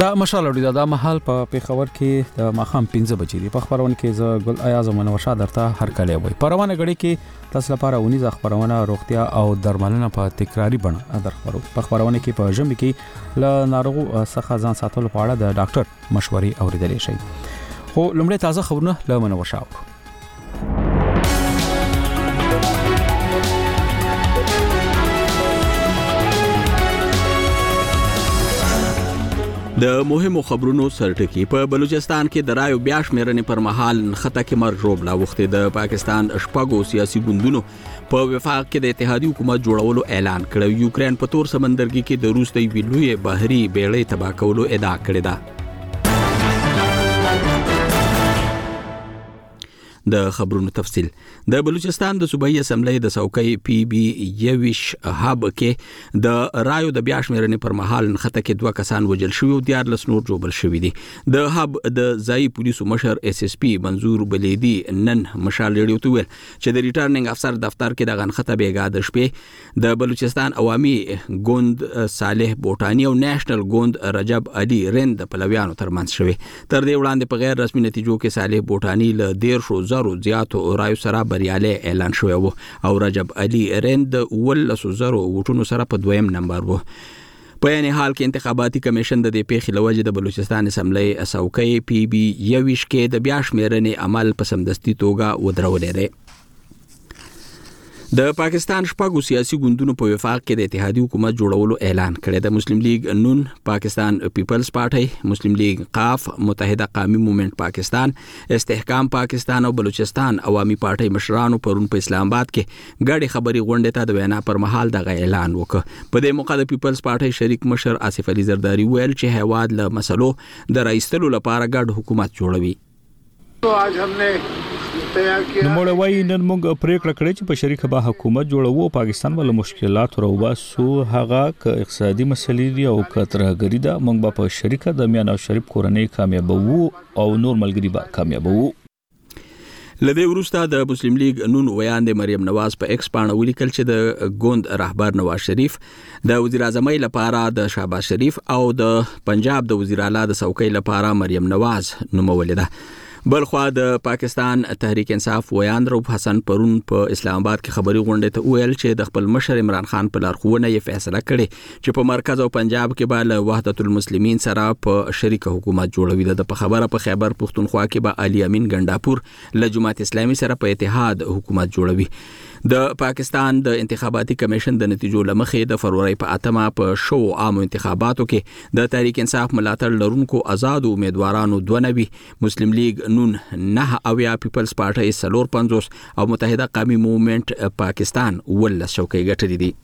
دا مشال اوري دا محل په پیښور کې د ماخام 15 بجې دی. په خبرونه کې ز ګل ایاز منور شاه درته هر کله وي. پروانه غړي کې تاسو لپاره ونی ز خبرونه روغتیا او درملنه په تکراری بڼه در خبرو. په خبرونه کې په ژمي کې ل ناروغ څخه ځان ساتلو په اړه د ډاکټر مشورې اوریدلې شي. خو لومړی تازه خبرونه ل منور شاه. د مهمو خبرونو سرټکی په بلوچستان کې د رایو بیا شمیرنې پر مهال خطه کې مرګ روبلا وخته د پاکستان شپږو سیاسي ګوندونو په وفاق کې د اتحادیې حکومت جوړولو اعلان کړ. یوکرين په تور سمندرګي کې د روس د ویلوی بحري بیړۍ تباہ کولو ادعا کړې ده. د خبرونو تفصیل د بلوچستان د صوبایي اسمبلی د څوکۍ پی بی یوش هب کې د رایو د بیا شمیرنې پر مهال خطه کې 2 کسان وژل شوي او 14 نور جوړل شوي دي. د هب د ځای پولیسو مشر اس اس پی منظور بلیدي نن مشال ریډیو ته ویل چې د ریټرننګ افسر دفتر کې د غنخته بیګا د شپې د بلوچستان عوامي ګوند صالح بوټانی او نېشنل ګوند رجب علي رند پلویانو ترمنځ شوي. تر دې وړاندې په غیر رسمي نتیجو کې صالح بوټانی له 1.5 زیاتو رایو سره بریالي اعلان شوی وو او رجب علي رند 1.0 وټونو سره په دویم نمبر وو. په یعنی حال کې انتخاباتي کمیشن د دې پیښې لوجه د بلوچستان اسمبلی څوکۍ پی بی یوش کې د بیا شمیرنې عمل په سمدستي توګه ودرولې دی. د پاکستان شپږو سیاسي ګوندونو په وفاق کې د اتحادیې حکومت جوړولو اعلان کړی د مسلم لیگ نون، پاکستان پیپلز پارټي، مسلم لیگ قاف، متحده قومي موومېنټ پاکستان، استحکام پاکستان او بلوچستان عوامي پارټي مشرانو پرون په اسلام آباد کې ګډي خبري غونډه ته د وینا پر مهال د اعلان وکړ. په دې موقع د پیپلز پارټي شریک مشر آصف علي زرداری ویل چې هیواد له مسلو د رئیستلو لپاره ګډ حکومت جوړوي. تو آج हमने نو وای نن موږ پریکړه کړې چې په شریک به حکومت جوړو. پاکستان ول مشکلات راوباسو، هغه ک اقتصادي مسلې دي او کترهګری ده. موږ به په شریکه د میان او شریف کورنۍ کامیاب وو او نور ملګری به کامیاب وو. لدې وروسته د مسلم لیگ نون ویاند مریم نواز په ایکس باندې ولیکل چې د ګوند رهبر نواز شریف د وزیر اعظم لپاره د شهباز شریف او د پنجاب د وزیر اعلی د څوکۍ لپاره مریم نواز نومولې ده. بلخوا د پاکستان تحریک انصاف ویاند روب حسن پرون په اسلام آباد کې خبري غونډه ته ویل چې د خپل مشر عمران خان په لارښوونه یې فیصله کړې چې په مرکز او پنجاب کې به له وحدت المسلمین سره په شریک حکومت جوړوي. د په خبره په خیبر پختونخوا کې به علي امین ګنداپور له جماعت اسلامي سره په اتحاد حکومت جوړوي. د پاکستان د انتخاباتي کمیشن د نتیجو لمخې د فروری په 8 په شو عام انتخاباتو کې د تحریک انصاف ملاتړ لرونکو آزاد امیدوارانو 92، مسلم لیگ نون 9 او یا پیپلز پارټي 54 او متحده قومي موومېنټ پاکستان ول شوکې ګټلې دي.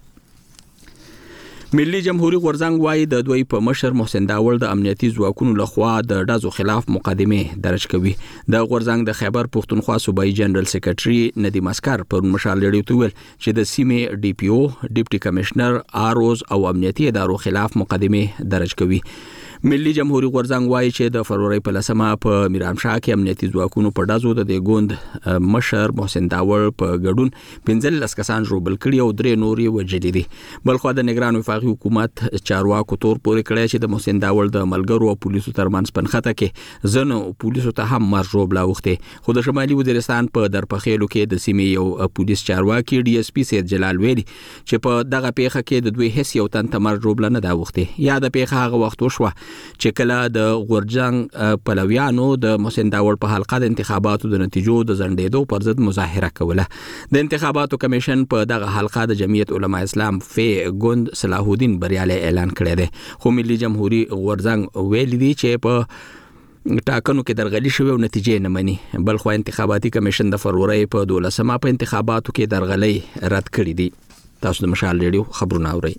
ملي جمهوریت غورځنګ وايي د دوی په مشر محسن داول د امنیتي ځواکونو لخوا د ډزو خلاف مقدمه درج کوي. د غورځنګ د خیبر پختونخوا صوبایي جنرال سیکریټري ندیم اسکر پر مشال لړیو ته ویل چې د سیمې ډي پی او، ډیپټي کمشنر، آروز او امنیتي ادارو خلاف مقدمه درج کوي. ملي جمهوریت غورځنګ وايي چې د فروری په 10 په میرامشاه کې امنیتي ځواکونو په ډزو د ګوند مشر محسن داول په ګډون 15 کسان ژوبل کړي او 3 نور یې وژلي دي. بلخو د نگران وفاقي حکومت چارواکو تور پورې کړی چې د محسن داول د ملګرو او پولیسو ترمنځ پنخته کې زنو پولیسو ته هم مرجوب لا وخته. خو د شمالي وزیرستان په درپخېلو کې د سیمې یو پولیس چارواکي ډي اس پی سید جلال ویلي چې په دغه پیښه کې د دوی هیڅ یو تن مرجوب نه دا وخته. یا د پیښه هغه وخت وشوه چې کله د غورځنګ پلویانو د محسن داول په حلقه د انتخاباتو د نتیجو د ځنډېدو پر ضد مظاهره کوله. د انتخاباتو کمیشن په دغه حلقه د جمعیت علما اسلام فی ګوند صلاح الدین بریالي اعلان کړی دی. خو ملي جمهوریت غورځنګ ویل دي چې په ټاکنو کې درغلي شوی او نتیجې نه مني. بلخو انتخاباتي کمیشن د فروری په 12 په انتخاباتو کې درغلي رد کړې دي. تاسو د مشال ریډیو خبرونه اورئ.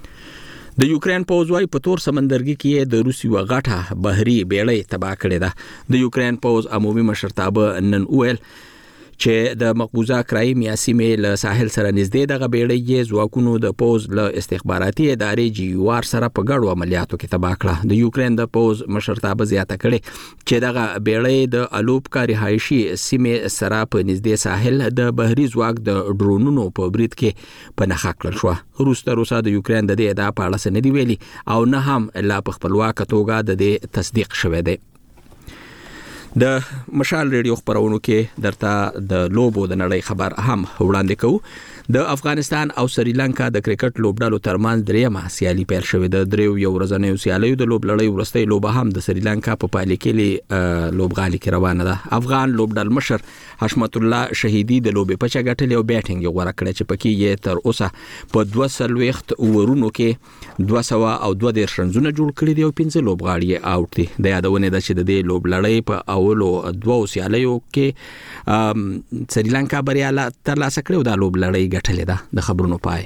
د یوکرين پوځ وايي په تور سمندرګي کې د روسي وغټه بحري بیړۍ تباہ کړې ده. د یوکرين پوځ عمومي مشرتابه نن ویل چې د مقبوضه کرایمیا سیمې له ساحل سره نږدې دغه بیړۍ ځواکونو د پوز له استخباراتي ادارې GUR سره په ګډو عملیاتو کې تباه کړه. د یوکرين د پوز مشرتابه زیاته کړې چې دغه بیړۍ د الوبکا رهایشي سیمې سره په نږدې ساحل د بحري ځواک د ډرونونو په برید کې په نښه کړل شو. روسا د یوکرين د دې ادعا په اړه څه نه دی ویلي او نه هم لا په خپلواکه توګه د دې تصدیق شوی دی. د مشال ریډیو خبرونو کې درته د لوبو د نړۍ خبر هم وړاندې کوو. د افغانستان او سریلانکا د کرکټ لوبډالو ترمنځ دریمه سیالي پیل شوې ده. دریو یو ورځنیو سیالیو د لوبلړۍ وروستۍ لوبه هم د سریلانکا په پالیکلي لوبغالي کې روانه ده. افغان لوبډال مشر حشمت الله شهیدی د لوبې په چګټلې او بیټینګ غوړه کړې چې پکې یې تر اوسه په 200 اوورونو کې 232 رنزونه جوړ کړي دي او 15 لوبغاړي اوټ دي. د یادونه ده چې د دې لوبلړۍ په اولو دوو سیالیو کې سریلانکا بریاله ترلاسه کړې او د لوبلړۍ ګټلې ده. د خبرونو پای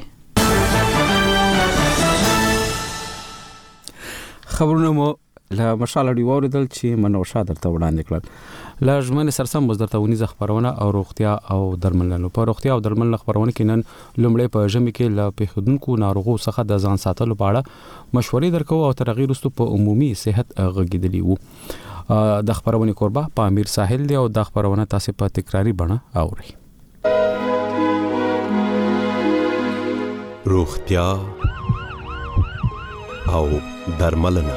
خبرونه مو له مشال دی وریدل چې منوشه درته وړاندې کړل. له ژمنې سرسم مزدرته ونیزه خبرونه او روغتیا او درملنه په روغتیا او درملنه خبرونه کې نن لومړی په ژمي کې له پیښدونکو ناروغو څخه د ځان ساتلو په اړه مشورې درکو او تغیر وروسته په عمومي صحت غږیدلی وو. د خبرونه کوربه په امیر ساحل دی او د خبرونه تاسو په تکراری بڼه اوري. روغتیا او درملنه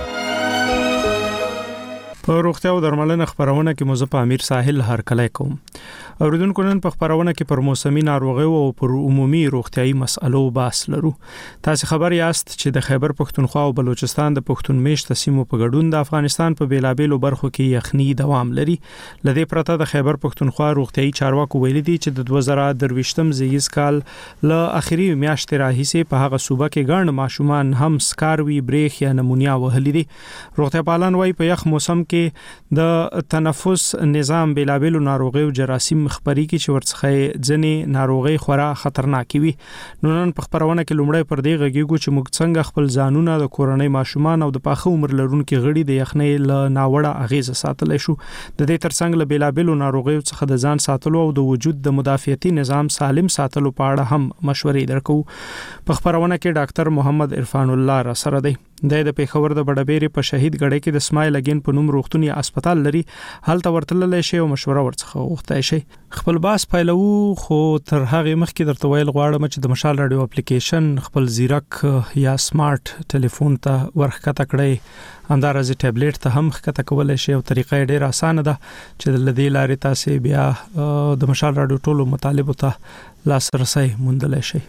په روغتیا او درملنه خبرونه کې مو په امیر ساحل هر کله کوم. اوریدونکو نن په خبرونه کې پر موسمي ناروغي او پر عمومي روغتيایي مسألو بحث لرو. تاسو خبر یاست چې د خیبر پښتونخوا او بلوچستان د پښتون میشت سیمو په ګډون د افغانستان په بیلابېلو برخو کې یخني دوام لري. لدې پرته د خیبر پښتونخوا روغتيایي چارواکو ویلي دي چې د 2023م زیږیز کال له اخري میاشتې راهیسې په هغه صوبه کې ګڼ ماشومان هم سکاروي بریخ یا نمونیا وهلي دي. روغتیا پالان وايي په یخ موسم کې د تنفس نظام بیلابېلو ناروغي او جراثیم خبري کې چې ورڅخه ځنې ناروغي خورا خطرناک وي. نن په خبرونه کې لومړی پر دې غږیږو چې موږ څنګه خپل ځانونه د کورنۍ ماشومان او د پاخه عمر لرونکو غړي د یخنۍ له ناوړه اغیزه ساتلی شو. د دې ترڅنګ له بیلابېلو ناروغیو څخه د ځان ساتلو او د وجود د مدافعتي نظام سالم ساتلو په اړه هم مشورې درکو. په خبرونه کې ډاکټر محمد عرفان الله را سره دی. د پیښور د بډبېری په شهید غړې کې د سمایل اگین په نوم روغتونی هسپتال لري. هلته ورتللی شي او مشوره ورڅخه غوښتای شي. خپل باس پیلو خو تر هغه مخکې درته ویل غواړم چې د مشال رادیو اپلیکیشن خپل زیرک یا سمارټ ټلیفون ته ورخکته کړئ. همدارنګه ټابلیټ ته هم ښکته کولای شي او طریقه ډیره اسانه ده چې د لدې لارې تاسو بیا د مشال رادیو ټولو مطالبه ته لاسرسي موندلای شي.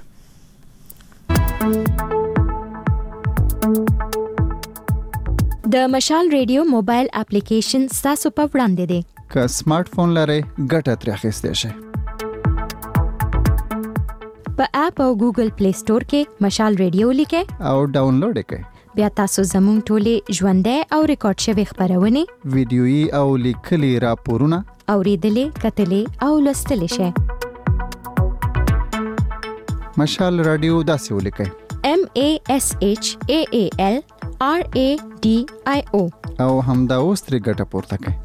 د مشال ریډیو موبایل اپلیکیشن تاسو په وړاندې دی. که سمارټ فون لرئ ګټه ترې اخیستئ شئ. په اپ او ګوګل پلی سٹور کې مشال ریډیو لیکئ او ډاونلوډ کړئ. بیا تاسو زموږ ټولې ژوندۍ او ریکارډ شوی خبرونه ویډیويي او لیکلي راپورونه اوریدلې کتلې او لوستلې شئ. مشال رادیو داسې ولیکئ: MASHAAL RADIO او همدا اوس ترې ګټه پورته کړئ.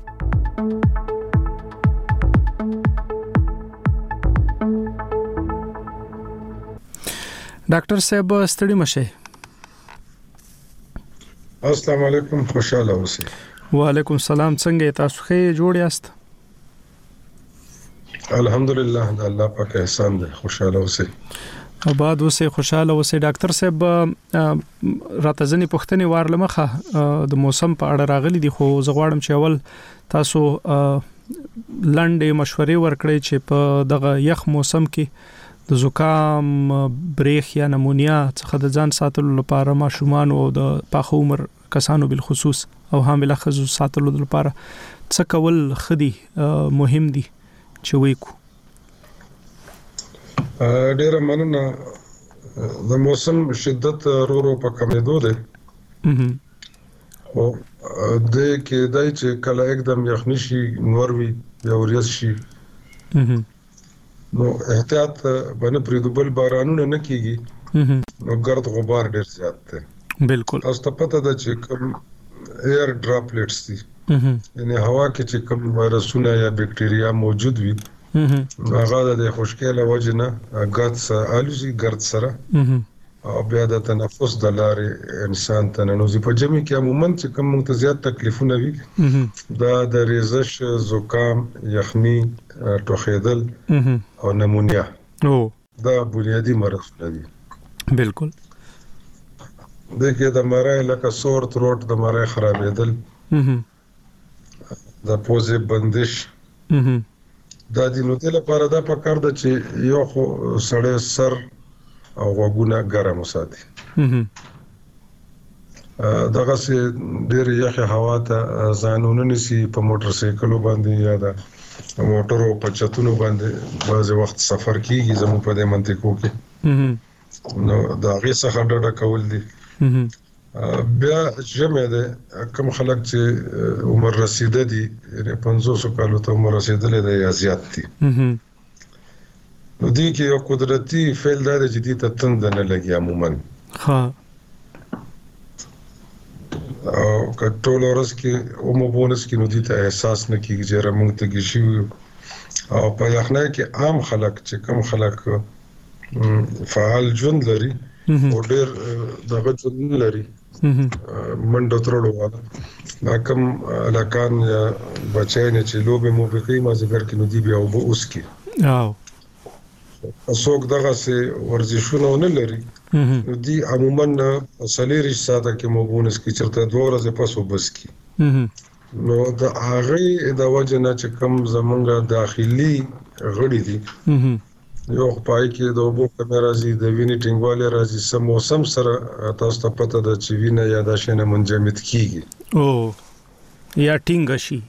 ډاکټر صاحب ستړي مشه. السلام علیکم، خوشاله اوسئ. وعلیکم السلام، څنګه تاسو ښه جوړ یاست؟ الحمدلله، الله پاک احسان دی. خوشاله اوسئ. آباد اوسئ، خوشاله اوسئ. ډاکټر صاحب راته ځنې پوښتنې وارلمخه د موسم په اړه راغلي دي، خو زه غواړم چې اول تاسو لاندې مشورې ورکړئ چې په دغه یخ موسم کې د زکام، بریخ یا نمونیا څخه د ځان ساتلو لپاره ماشومان او د پاخه عمر کسانو بالخصوص او حامله ښځو ساتلو لپاره څه کول خدي مهم دي چې وکړو. ډیره مننه. د موسم شدت رو په کمېدو دی. او د کې دای چې کله एकदम یخني شي، نور وي یا وریځ شي، نو احتیاط باندې پریدوبل بارانونه نه کیږي، نو ګرد غبار ډیر زیات دی. بالکل. تاسو ته پته ده چې کوم ایر ډراپلیټس دي، یعنی هوا کې چې کوم وایرسونه یا بکټریا موجود وي، هغه د خوشکله وجنه غات الوزي ګرد سره او بیا د تنفس د لارې انسان ته ننوځي. په جمع کې عموما چې کوم موږ ته زیات تکلیفونه وي دا د ریزش، زکام، یخني، ټوخېدل او نمونیا دا بنیادی مرضونه دي. بالکل. دغه د مرای لکه سور تروټ، د مرای خرابېدل، د پوزې بندش دا د نو د لپاره دا پکار ده چې یو خو سړی سر او غوږونه ګرم وساتي. دغه سي ډېر یخ هوا ته ځانونه نسی په موټر سایکلو باندې یا د موټرو په چتونو باندې بعض وخت سفر کیږي زموږ په دې منطقو کې نو دا غي څخه ډډه کول دي. بیا جمع ده کوم خلک چې عمر رسیده دي یعنی 500 کالو ته عمر رسیدلې ده یا زیات دي نو دي کې یو قدرتي فعل ده چې دي ته تند نه لګي عموما او کټول ورس کې او مبونس کې نو دي ته احساس نه کیږي چې رمنګ ته کیږي او په یخنه کې عام خلک چې کوم خلک فعال ژوند لري او ډېر دغه ژوند لري منډه ترلو والا دا کوم علاقان یا بچای نه چې لوبه مو به کوي ما ذکر کې نو دی بیا او اوس کې څوک دغه سي ورزشونه نه لري نو دی عموما سلیری ساده کې مو بونس کې چرته 2 ورځې پس وبس کې نو دا هغه د وجنه چې کوم زمونږه داخلي غړي دي یو پای کې د اوبو کمره راځي د وینې ټینګواله راځي سم موسم سره تاسو ته پته ده چې وینه یا د شنه منجمد کیږي او یا ټینګ شي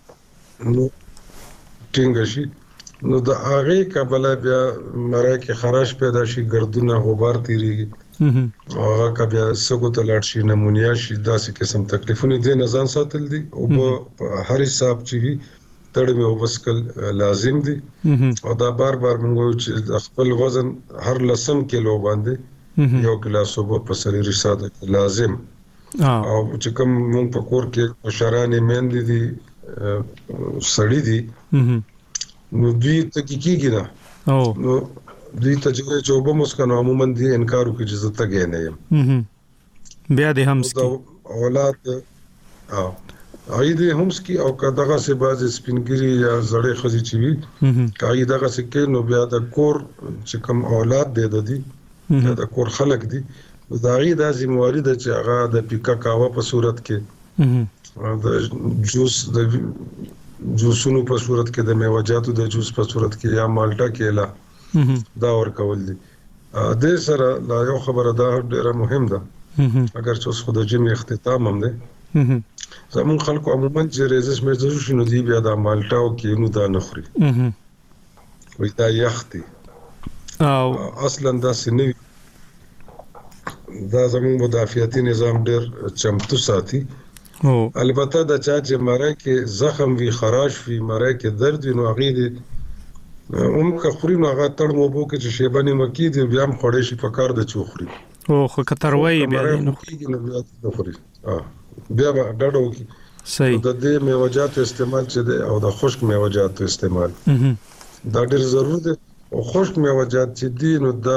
نو د هغه قبل بیا مرای کې خراش پیدا شي ګردونه غبار تیریږي هغه کبه سګو ته لاړ شي نمونیا شي داسې قسم تکلیفونه دي نه ځان ساتل دي او په هر حساب چې تړ مې وبسکل لازم دي او دا بار موږ چې خپل وزن هر لسم کیلو باندې یو ګلاس اوبه په سری رساده لازم او چې کوم موږ په کور کې شرانې مېندې دي سړی دي نو دوی ته کیږي نه نو دوی ته چې اوبه مسکنو عموما دي انکار کوي چې زه ته نه یم بیا دې هم اولاد دې همسکی او کداغه سه باز سپینګری یا زړې خزي چوي کای دغه سه کې نو بیا د کور چې کوم اولاد دي د کور خلک دي دا غي د ذمہواری د چې هغه د پیکا کاوه په صورت کې د جوسونو په صورت کې د میوه‌جاتو د جوس په صورت کې یا مالټا کې دا ور کول دي د سره لا یو خبره دا ډیره مهم ده اگر چې خو د جمع اختتام هم ده زمون خلکو عموما چې ریزش مې شنو دی بیا د مالټاو کې نو دا نخري وې دا یختي او اصلا دا سنوي دا زمون مدافعتي نظام ډېر چمتو ساتي البته دا چې مرای کې زخم وی خراش وی مرای کې درد وی نو هغه دي که خوري نو هغه تړ مو بو کې چې شیبانی مکی دی بیا هم خوري شي په کار د چوخري او خو کتروي بیا نه خوري بیا ډاډو کی صحیح د دې میوه‌جاتو استعمال چې دی او د خشک میوه‌جاتو استعمال دا ډېر ضروري دی او خشک میوه‌جات چې دی نو دا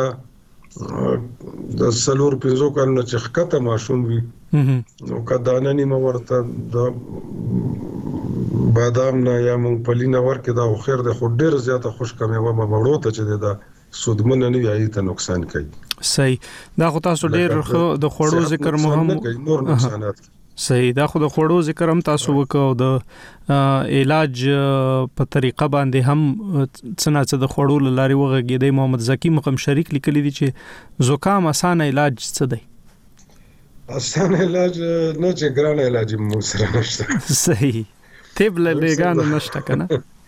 د سلور 5 کال نه چې خطه ماشوم وي نو کدانه نیمه ورته د بادام نه یا مونږ نه ورکه دا خیر د خو ډېر زیاته خشک میوه مړو ته چې دا سودمن نه وي ته نقصان کوي صحیح دا خو تاسو ډېر د خوړو ذکر مهم نور نقصانات صحیح دا خو د خوړو ذکر هم تاسو وکاو د علاج په طریقه باندې هم څنګه د خوړو لاري وغږیدي محمد زکی مقام شریک لیکلی دي چې زکام اسانه علاج څه دی اسانه علاج نه چې ګران علاج مو سره نشته صحیح طب له لګان نشته کنه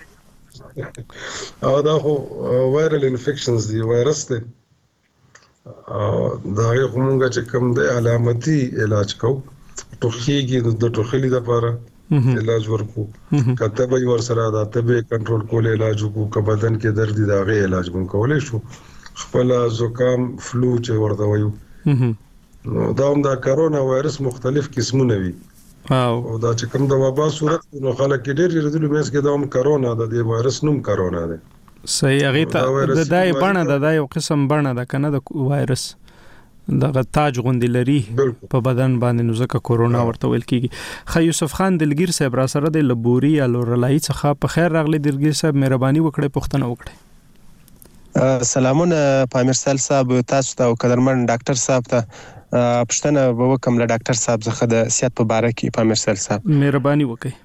او دا خو وایرل انفیکشنز دی وایرس دی دا یو کومه چې کوم د علامتي علاج کو ټوخیږي د ټوخلي لپاره علاج ورکو کته به ور سره دا ته کنټرول کول علاج کو ک بدن کې درد دی دا غي علاج مون کولای شو خپل زکام فلو چې ورته وایو نو دا هم دا کرونا وایرس مختلف قسمونه وي او دا چې کوم د وبا صورت نو خلک ډېر ډېر مېس کې دا هم کرونا د دې وایرس نوم کرونا دی صحیح. هغه ته د دای بڼه د دای یو قسم بڼه ده کنه د وایرس دغه تاج غوندې لري په بدن باندې، نو ځکه کورونا ورته ویل کیږي. خو یوسف خان دلګیر صاحب را سره د لبوري یا لورلای څخه په خیر راغلی. دلګیر صاحب مهرباني وکړئ پوښتنه وکړئ. سلامونه پامیر سال صاحب، تاسو ته او قدرمن ډاکټر صاحب ته پوښتنه به وکم له ډاکټر صاحب څخه د صحت په باره کې. پامیر سال صاحب مهرباني وکړئ.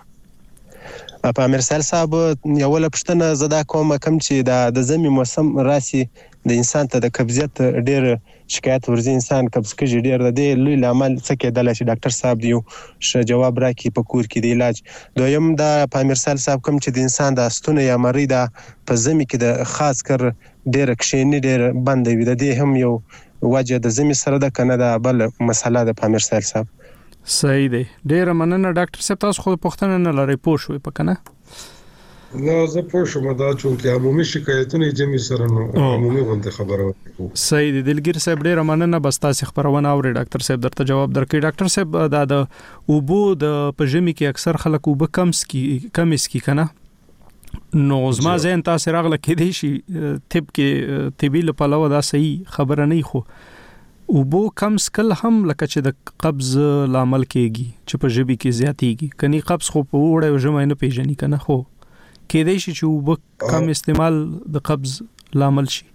پامیر سال صاحب یو ول پښتنه زدا کوم کم چې د زمي موسم راسي د انسان ته د قبضیت ډیر شکایت ورزي، انسان قبض کوي ډیر. د دې لوی عمل څه کېدل چې ډاکټر صاحب دیو جواب راکړي په کور کې د علاج. دویم د پامیر سال صاحب کوم چې د انسان د استونه یا مری د په زمي کې د خاص کر ډیر کښینی ډیر بند وي، د دې هم یو وجه د زمي سره د کنه د بل مسله د پامیر سال صاحب. صحیح دی. ډیر مننه ډاکټر صاحب، تاسو خو پوښتنه نه لرئ پوه شوئ په کنه؟ نه زه پوه شوم دا چې عمومي شکایتونه جمع سره نو عمومي غونډه خبره وکړو. صحیح دی. دلګیر صاحب ډیر مننه، بس تاسو خبرونه اوري ډاکټر صاحب درته جواب درکړي. ډاکټر صاحب دا د اوبو د پجمی کې اکثر خلک اوبه کم اسکی کنه، نو زما ذهن تاسو راغله کې دی شي طب کې طبي لپاره دا صحیح خبره نه خو اوبو کم سکل هم لکه چې د قبض لامل کېږي چې په ژبې کې زیاتېږي. کني قبض خو په وړه او ژمه نه پیژني کنه، خو کېدای شي چې اوبو کم استعمال د قبض لامل شي.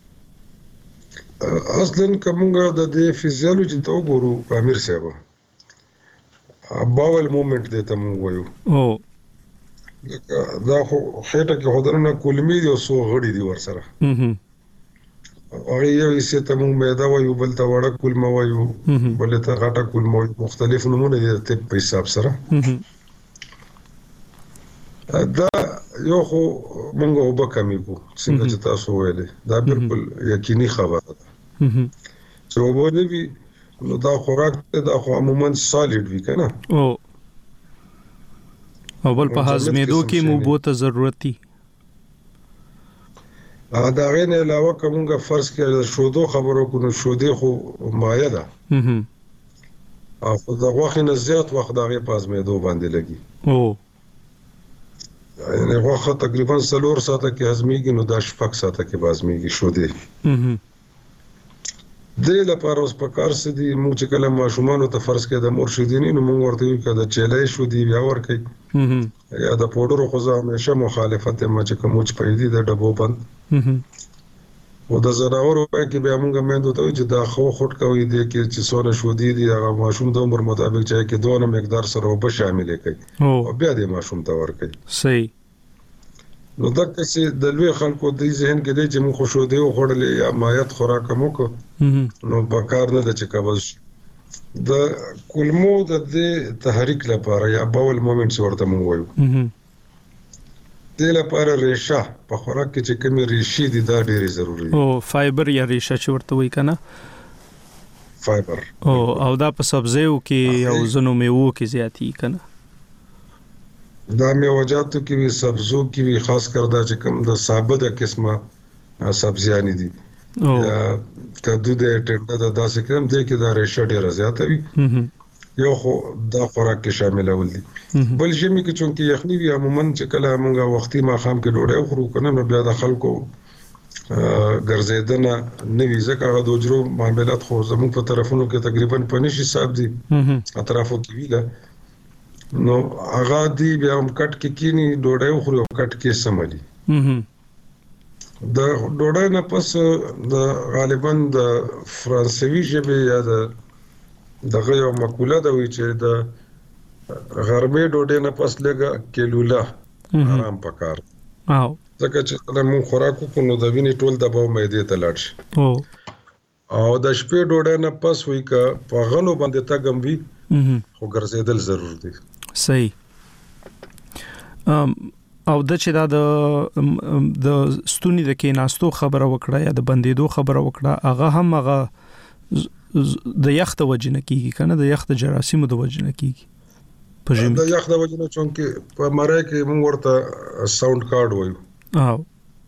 اصلا کومه د دې فزیولوژي ته وګورو امیر صاحب، باول مومنت دې ته مونږ وایو دا خو خېټه کې هودرنه کولمي دي او سو غړي دي ورسره. هغه یو څه ته مونږ معده وایو، بل ته وړه کولمه وایو، بل ته غټه کولمه وایو، مختلف نمونه دي د په حساب سره. دا یو خو مونږ وب کمی کو څنګه چې تاسو ویلې دا بالکل یقیني خبره ده چې وبونه وی نو دا خوراک دا خو عموما سالډ وی کنه او بل په هضمېدو کې مو بوته ضرورت دي. دا غین علاوه کومه فرض کې شودو خبرو کو نو شودې خو مایه ده او دا غوښه نه زیات وخت دغه پازمېدو باندې لګي. یعنی غوښه تقریبا 3 ساعته کې هضمېږي، نو دا 6 ساعته کې هضمېږي شودې. د لپاره اوس په کار سدي موږ چې کله ماشومان ته فرض کې د مرشدینی نو موږ ورته یو کده چلای شودې بیا ورکې یا د پودرو خو زه همیشه مخالفت ما چې کوم چې پیدا د ډبو بند او د زراورو کې بیا موږ مېندو ته چې دا خو خټ کوي د کې چې سونه شودې دي هغه ماشوم د عمر مطابق چې کې دوه مقدار سره وب شامل کړي او بیا د ماشوم ته ورکړي. صحیح. نو دا چې د لوی خلکو د ذهن کې د چې موږ خو شودې او خړلې یا مایت خوراک مو کو نو په کار نه د چې قبض د کولمو د تحریک لپاره یا باول مومنټس ورته مونږ وایو د لپاره ریشه په خوراک کې چې کومې ریشې دي دا ډېری ضروری دي. او فایبر یا ریشه چې ورته وایي کنه فایبر او دا په سبزیو کې او زنو میوو کې زیاتی کنه. دا میوه‌جاتو کې وي، سبزو کې وي، خاص کر دا چې کوم د ثابته قسمه سبزیانی دي یا کدو د ټنډه د داسې کوم دی کې دا ریشه ډیره زیاته وي یو خو دا خوراک کې شامل ول دي. بل شي کې چونکی یخنی وي عموما چې کله موږ وختي ماخام کې ډوډۍ خورو کنه نو بیا د خلکو ګرځیدنه نوې ځکه د وجرو معاملات خو زموږ په طرفونو کې تقریبا 5 حساب دي اطرافو کې ویلا نو هغه دی بیا هم کټ کې کینی ډوډۍ خوري او کټ کې سمالي. د ډوډۍ نه پس د غالبا د فرانسوي ژبه یا دغه یو مقوله ده وی چې د غربي ډوډۍ نه پس لګه کیلوله آرام پکار ځکه چې کله مون خوراک کو نو د وینې ټول د باو مېدې ته لاړ شي او د شپې ډوډۍ نه پس وی کا په غنو باندې تا ګموي خو ګرځیدل ضرور دي. صحیح. او د چې دا د ستونی د کې ناستو خبره وکړه یا د بندیدو خبره وکړه هغه هم هغه د یخ د وجنه کیږي کنه، د یخ د جراثیمو د وجنه کیږي په ژمي د یخ د وجنه چونکه په مړی کې موږ ورته ساوند کارت وایو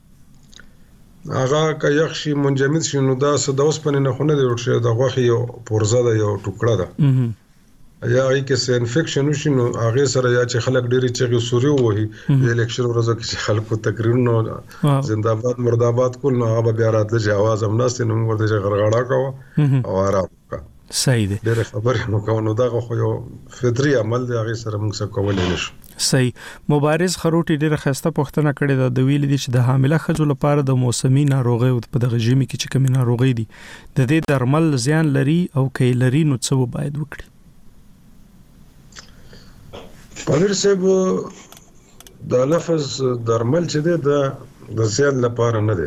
هغه که یخ شي منجمد شي نو دا د اوسپنې نه خونه دی ورشه د غوښې یو پرزه ده یو ټوکړه ده یا ای کې څه انفیکشن وشي نو هغه سره یا چې خلک ډېری چې سوري وهي د الیکشن ورځو کې خلکو تقریرونه زنده‌باد مرده‌باد کول نو هغه بیا راتله چې आवाज هم ناست نو موږ ورته غرغړا کوو او آرام وکړه صحیح دی ډېر خبرې مو کوو نو دا خو یو فطري عمل دی هغه سره موږ څه کولای نشو صحیح مبارز خروټي ډېر خسته پوښتنه کړې ده د ویل دي چې د حامله ښځو لپاره د موسمي ناروغي او په دغه ژمي کې چې کوم ناروغي دي د دې درمل زیان لري او کې لري نو څه باید وکړي پامیر صاحب دا لفظ درمل چې دی د زیان لپاره نه دی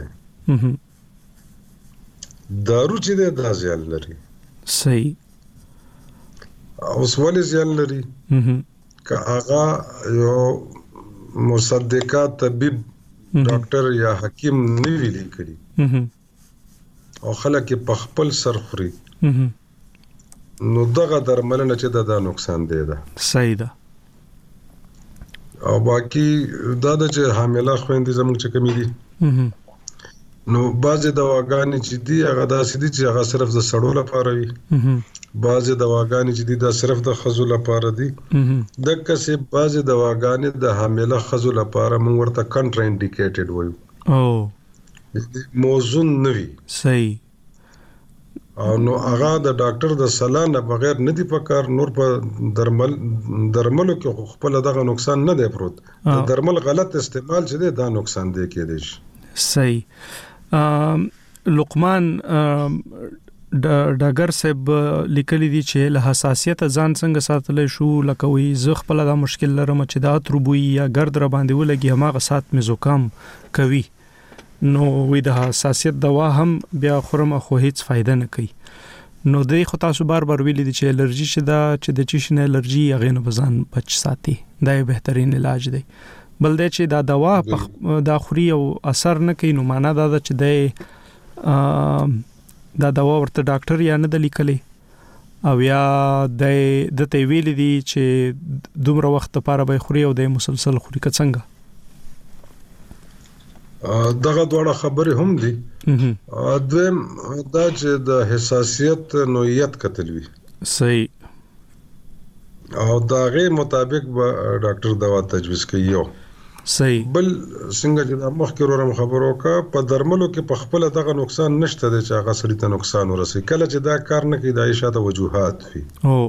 دارو چې دی دا زیان لري صحیح اوس ولې زیان لري که هغه یو مصدقه طبيب ډاکټر یا حکیم نه ویلي کړي او خلک په خپل سر خوري نو دغه درملنه چې دا نقصان دی دا صحیح ده او باقي دا د چې حامله خويندې زموږ چې کمی دي نو بعضې دواګانې چې دي هغه داسې دي چې هغه صرف د سړو لپاره وي بعضې دواګانې چې دي دا صرف د ښځو لپاره دي دقسې بعضې دواګانې د حامله ښځو لپاره موږ ورته کنټرا انډیکیټډ وایو موزون نه وي صحیح او نو هغه د ډاکټر د صلاح نه بغیر نه دی پکار نور په درملو کې خپل دغه نقصان نه دی پروت د درمل غلط استعمال چې دی دا نقصان دی کېدی شي صحیح لقمان ډاګر صاحب لیکلي دي چې له حساسیت ځان څنګه ساتلای شو لکه وی زه خپل دا مشکل لرم چې دا تربوي یا ګرد را باندې ولګي هماغه سات مې زکام کوي نو وی د حساسیت دوا هم بیا خورم خو هیڅ فائدہ نه کوي نو د خو تاسو بار ویلي دي چې الرجی شدا چې د چیش نه الرجی هغه نه بزن بچ ساتي دا یو بهترین علاج دی بل د چې دا دوا د خوري او اثر نه کوي نو معنا دا چې دا دوا ورته ډاکټر یا نه د لیکلې او یا د ته ویلي دي چې دومره وخت لپاره به خوري او د مسلسل خوري څنګه دغه دوړه خبرې هم دي دویم دا چې د حساسیت نوعیت کتل وی صحیح او دا غي مطابق به ډاکټر دوا تجویز کوي یو صحیح بل څنګه چې د مخکې ورم خبرو کا په درملو کې په خپل دغه نقصان نشته چې هغه سړي ته نقصان ورسي کله چې دا کار نه کوي د عائشہ وجوهات وي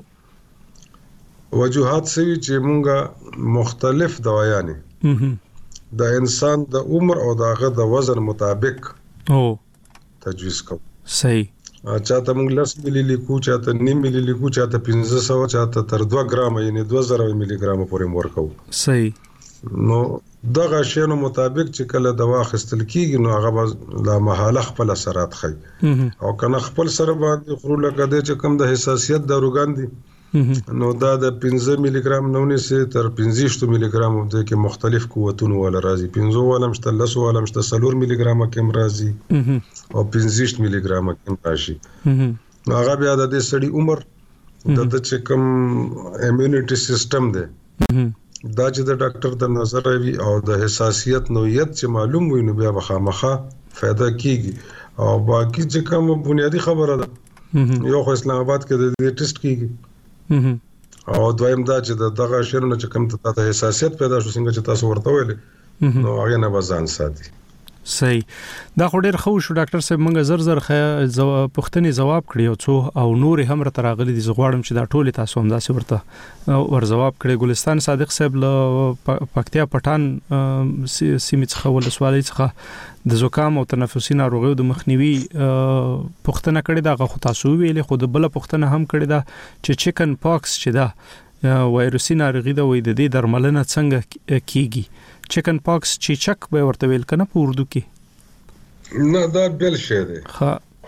وجوهات سوي چې مونږه مختلف دوايانې د انسان د عمر او دغه د وزن مطابق تجویز کوو صحیح چاته موږ 10 ملي لیکو چاته 9 ملي لیکو چاته 1500 چاته تر 2 ګرام یعنی 2000 ملي ګرام پورې ورکو صحیح نو دغه شینو مطابق چې کله دوا خستل کیږي نو هغه لا محاله خپل اثرات خي او کنه خپل سره باندې خورو لکه د چې کم د حساسیت داروګان دي نو دا د 15 ملي ګرام نونې سه تر 15 ملي ګرام د کې مختلف قوتونه ولا راځي 15 ولا مشته 10 ولا مشته 4 ملي ګرام کم راځي او 15 ملي ګرام کم راشي نو هغه بیا د دې سړي عمر د چې کم ایمونټي سیستم دی دا چې د ډاکټر د نظر وي او د حساسیت نوعیت چې معلوم وي نو بیا بخامخه فائدہ کیږي او باقي چې کوم بنیادی خبره ده یو خو اسلام آباد کې د دې ټیسټ کیږي او دویم دا چې دغه شیرونه چې کوم ته حساسیت پیدا شو څنګه چې تاسو ورته ویل نو هغه نه بزان ساتي صحیح دا خو ډیر خو شو ډاکټر صاحب موږ زر پوښتنې جواب کړی او څو او نور هم را تراغلي دي زغواړم چې دا ټول تاسو هم داسې ورته ور جواب کړی ګلستان صادق صاحب له پکتیا پټان سیمه څخه ولسوالۍ څخه د زکام او تنفسي ناروغیو د مخنیوي پوښتنه کړې دا خو تاسو ویلې خو د بل پوښتنه هم کړې دا چې چیکن پاکس چې دا وایروسي ناروغي ده وې د دې درملنه څنګه کیږي چیکن پاکس چیچک به ورته ویل کنه په اردو کې نه دا بل شی دی ها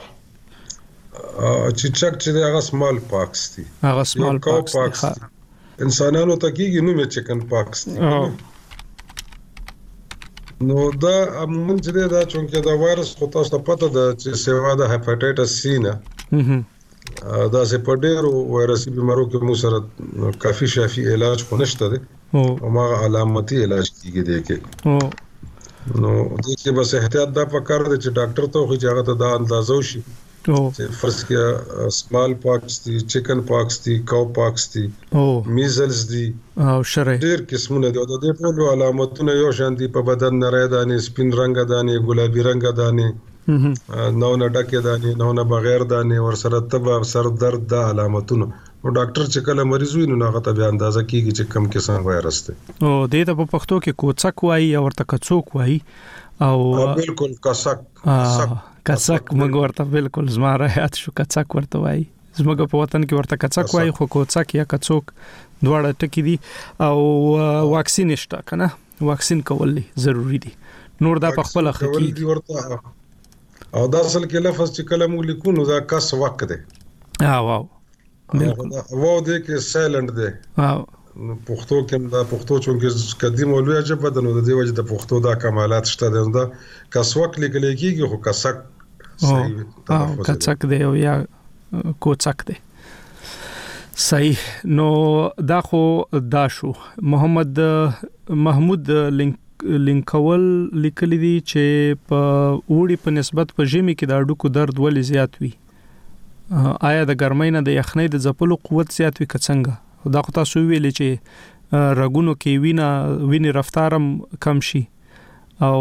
چیچک چې هغه سمال پاکس دي هغه سمال پاکس انسانانو ته کیږي نو مې چیکن پاکس دي نو دا عموما چې دا چونکه دا وایرس خو تاسو ته پته ده چې سیوا د هپاتایټس سی نه دا سه په ډیرو وایرسي بیمارو کې مو سره کافي شافي علاج خو نشته دي او ما علامتي علاج کیږي دي کې نو د دې بس احتیاط دا پکار دي چې ډاکټر ته خو چې هغه ته دا اندازو شي چې فرض کې سمال پاکس دي، چکن پاکس دي، کاو پاکس دي، میزلز دي او شری ډیر قسمونه دي. د دې ټول علامتونه یو شان دي په بدن، نری دانې، سپین رنگ دانې، ګلابي رنگ دانې، نو نه ډکه دانې، نو نه بغیر دانې، ور سره تبه، سر درد، د علامتونه. او ډاکټر چې کله مریض وي نو هغه ته بیا اندازه کیږي چې کم قسم وایرس دی. او دې ته په پښتو کې کوڅک وایي او ورته کڅوک وایي. او بالکل کڅک موږ ورته بالکل زما راحت شو، کڅک ورته وایي. زموږ په وطن کې ورته کڅک وایي، خو کوڅک یا کڅوک دواړه ټکی دي. او واکسین نشته کنه، واکسین کول ضروری دي، نور دا په خپل حقیقت ورته. او دا اصل کې لفظ چې کله موږ لیکو نو دا کس وک دی. واو بالکل واو دې کې سایلنت دی. پښتو کې دا پښتو چې قدیم او لوی ژبه ده، نو د دې وجه د پښتو دا کمالات شته دي. دا کسوک لیکل کېږي خو کسک صحیح کڅک دی او یا کوڅک دی. صحیح. نو دا خو دا شو. محمود لینکول لیکلی دی چې په اوړي په نسبت په ژمي کې د اډوکو درد ولې زیات وي؟ آیا د ګرمۍ نه د یخنۍ د ځپلو قوت زیات وي که څنګه؟ دا خو تاسو ویلې چې رګونو کې وینې رفتارم کم شي او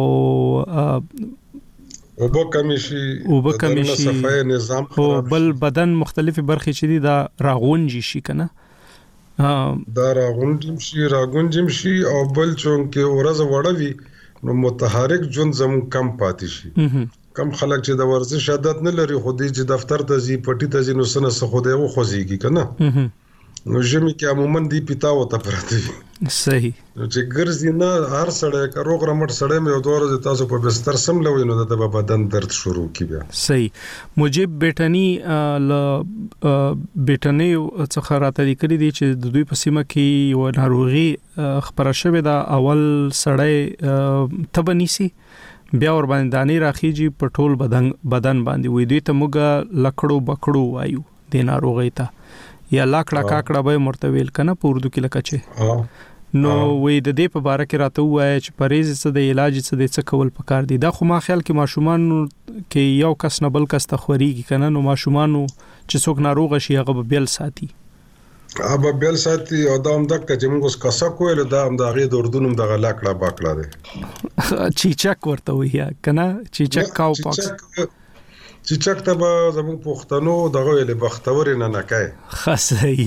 اوبه کمی شي صفای نظام او بل بدن مختلفي برخې چې دي دا راغونجي شي کنه، دا راغونجم شي. او بل چون کې ورځ وړوي نو متحرک ژوند زموږ کم پاتې شي. کم خلک چې د ورزش عادت نه لري، خو دې چې دفتر ته ځي، پټي ته ځي، نو سنه څه خو دې وخوځيږي کنه. نو ژمي کې عموما دی پیتاو ته پراته وي. صحیح. نو چې ګرځي نه هر سړی کروغ رمټ سړی مې دوه ورځې تاسو په بستر سم لوي نو د بدن درد شروع کی بیا. صحیح. مجيب بیٹنی بیٹنی څخه راته لیکلي دي چې د دوی په سیمه کې یو ناروغي خبره شوې ده. اول سړی تبنيسي، بیا ور باندې دانی راخیږي په ټول بدن باندې. وې دوی ته موږ لکړو بکړو وایو د ناروغي ته، یا لاکړه کاکړه به مرتویل کنه په اردو کې لکه چې. نو وې د دې په باره کې راته وایي چې پریز څه د علاج څه د څه کول پکار دي. دا خو ما خیال کې ماشومان کې یو کس نه بل کس ته خوريږي کنه، نو ماشومان چې څوک ناروغ شي هغه بل ساتي او دا هم دغه چې موږ کسا کویل دا هم د غي دردونم د غلاکړه باکړه دي. چیچک ورته ویا کنه، چیچک کاو پاکس. چیچک ته به زموږ پښتنو دغه ویل بختور نه نکای خاصي.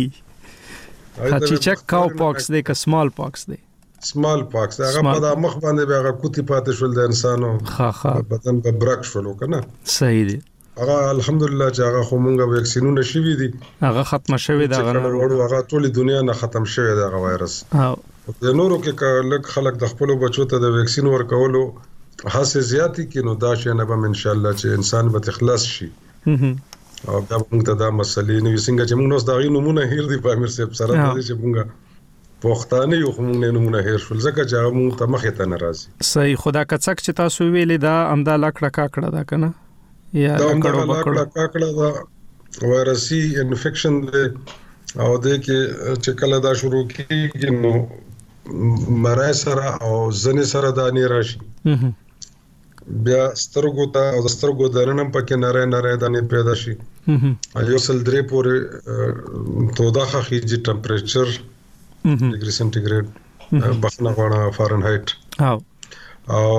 چیچک کاو پاکس دی که سمال پاکس دی؟ سمال پاکس هغه په د مخ باندې به هغه کوتی پاتې شول د انسانو بدن په برک شول کنه. صحیح دی. هغه الحمدلله چې هغه خو مونږه ویکسینونه شوي دي، هغه ختم شوی دا هغه ټول دنیا نه ختم شوی دا وایرس. د نورو کې لږ خلک د خپل بچو ته د ویکسین ورکولو هڅه زیاتی کینو، دا شي نه به ان شاء الله چې انسان به تخلص شي. او دا موږ ته دا مسلې نه وسنګ چې موږ نو دا غي نمونه هیر دي په امیر صاحب سره د چې موږ پښتانه یو خو موږ نمونه هیر شول ځکه چې موږ ته مخه ته ناراضي. صحیح. خدا کڅک چې تاسو ویلې دا امدا لکړه کاکړه دا کنه یا لکړه کاکړه دا وایرسي انفیکشن دی. او د کې چې کله دا شروع کیږي نو مرای سره او ځنې سره دا نه راشي، بیا سترګو ته او سترګو درنم پکې نری دانې پیدا شي. یو سل درې پورې تودا خيږي ټمپریچر ډیګري سنټیګریډ بخنه غواړه فارنهایت، او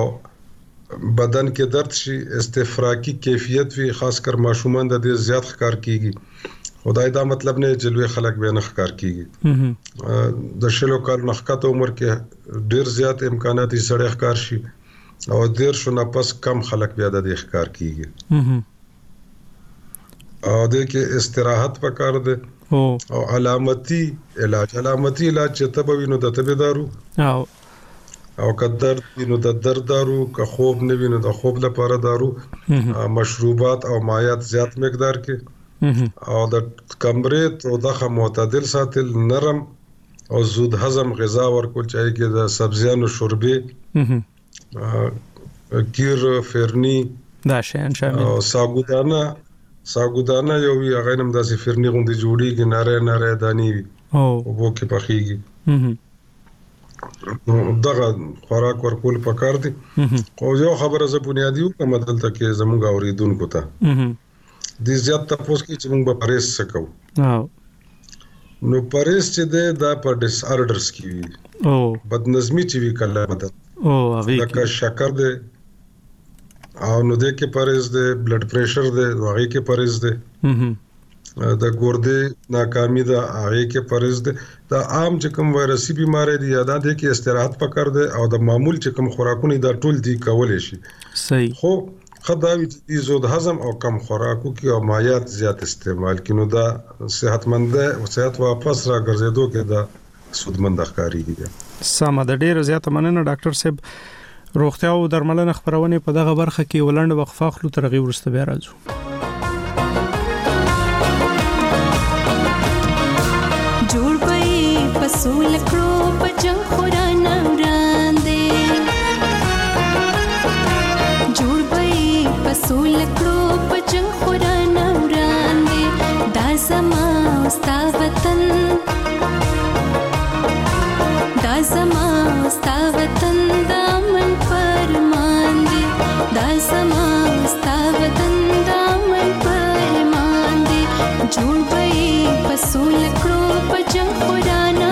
بدن کې درد شي، استفراقی کیفیت وی، خاص کر ماشومان د دې زیات ښکار کیږي. خدای دا مطلب نه چې لوی خلک به نه ښکار کیږي. د شلو کال نخکته عمر کې ډیر زیات امکانات یې سړی ښکار شي او ډیر شو نه پس کم خلک بیا د دې ښکار کیږي. او د کې استراحت پکار دی او علامتي علاج چې تبوینو د تبدارو او که درد وینو د درد دارو، که خوب نه وینو د خوب لپاره دارو، مشروبات او مایعات زیات مقدار کې، او د کمرې تودوخه معتدل ساتل، نرم او زود هضم غذا ورکول، چاہے کې د سبزیانو شوربې، کیر، فرنی دا شیان شامل، او ساګودانه یو وی هغه نم داسې فرنی غوندي جوړیږي، نری دانی وي او وبو کې پخېږي. دغه خوراک ورکول پکار دي. او یو خبره ز بنیادی کوم دلته کې زموږ اوریدونکو ته د زیات تاسو کې چې موږ به پرېز سکو نو پرېز چې دا په ډیس آرډرز کې وي او بدنظمی چې وی کله مدد او هغه لکه شکر دی او نو د کې پرېز دی بلډ پریشر دی هغه کې پرېز دی د ګردې ناکامي دا هغه کې پرېز دی دا عام چې کوم وایرسي بیماری دی یاد ده کې استراحت پکړ دی او د معمول چې کوم خوراکونه دا ټول دی کولای شي صحیح خو خدای دې زود هضم او کم خوراکو کې او مایات زیات استعمال کینو دا صحتمند او صحت واپس را ګرځېدو کې دا سودمند ښکاری دي سم د ډیر زیات مننه ډاکټر صاحب روغتیا او درملنه خبرونه په دغه برخه کې ولند وقفه خلو ترغي ورسته بیا راځو جوړ پي پسول کړو پجنګ خورانه وړاندې جوړ پي پسول کړو پجنګ خورانه وړاندې دا زما ستا وطن دا زما ستا وطن دا من فرمان دی دا زما ستا وطن دا من فرمان دی جوړ پي پسول کړو پجنګ خورانه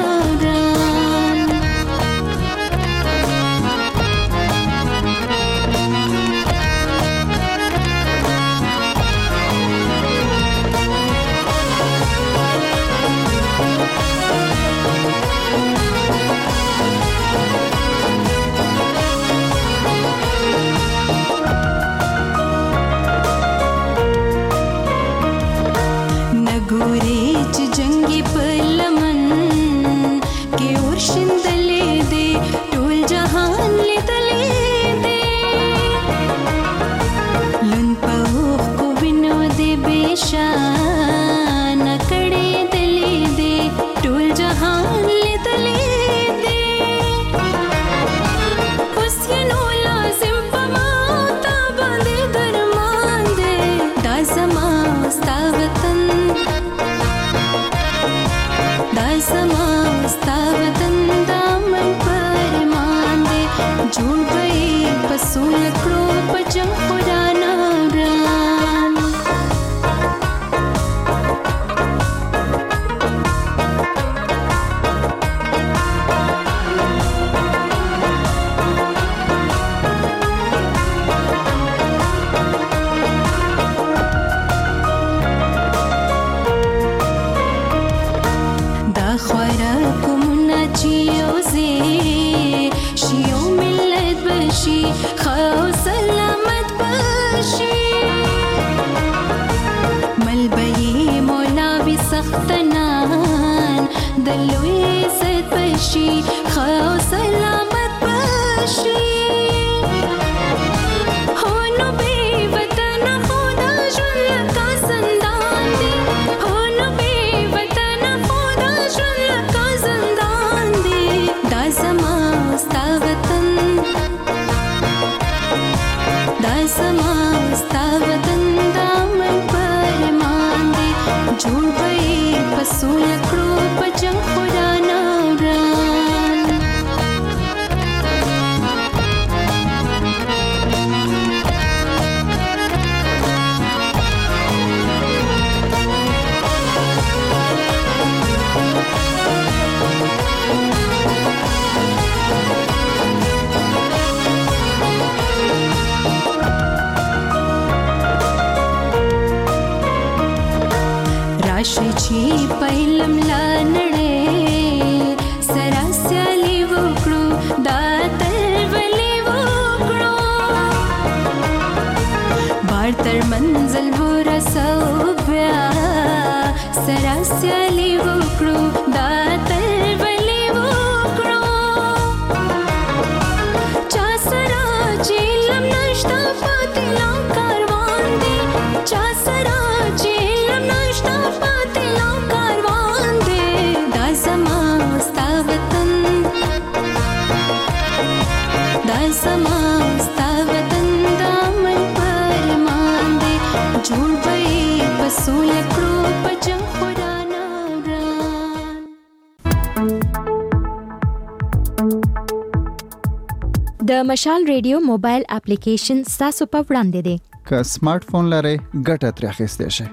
د مشال ریډیو موبایل اپلیکیشن تاسو په وړاندې دی که سمارټ فون لرئ ګټه ترې اخیستی شئ.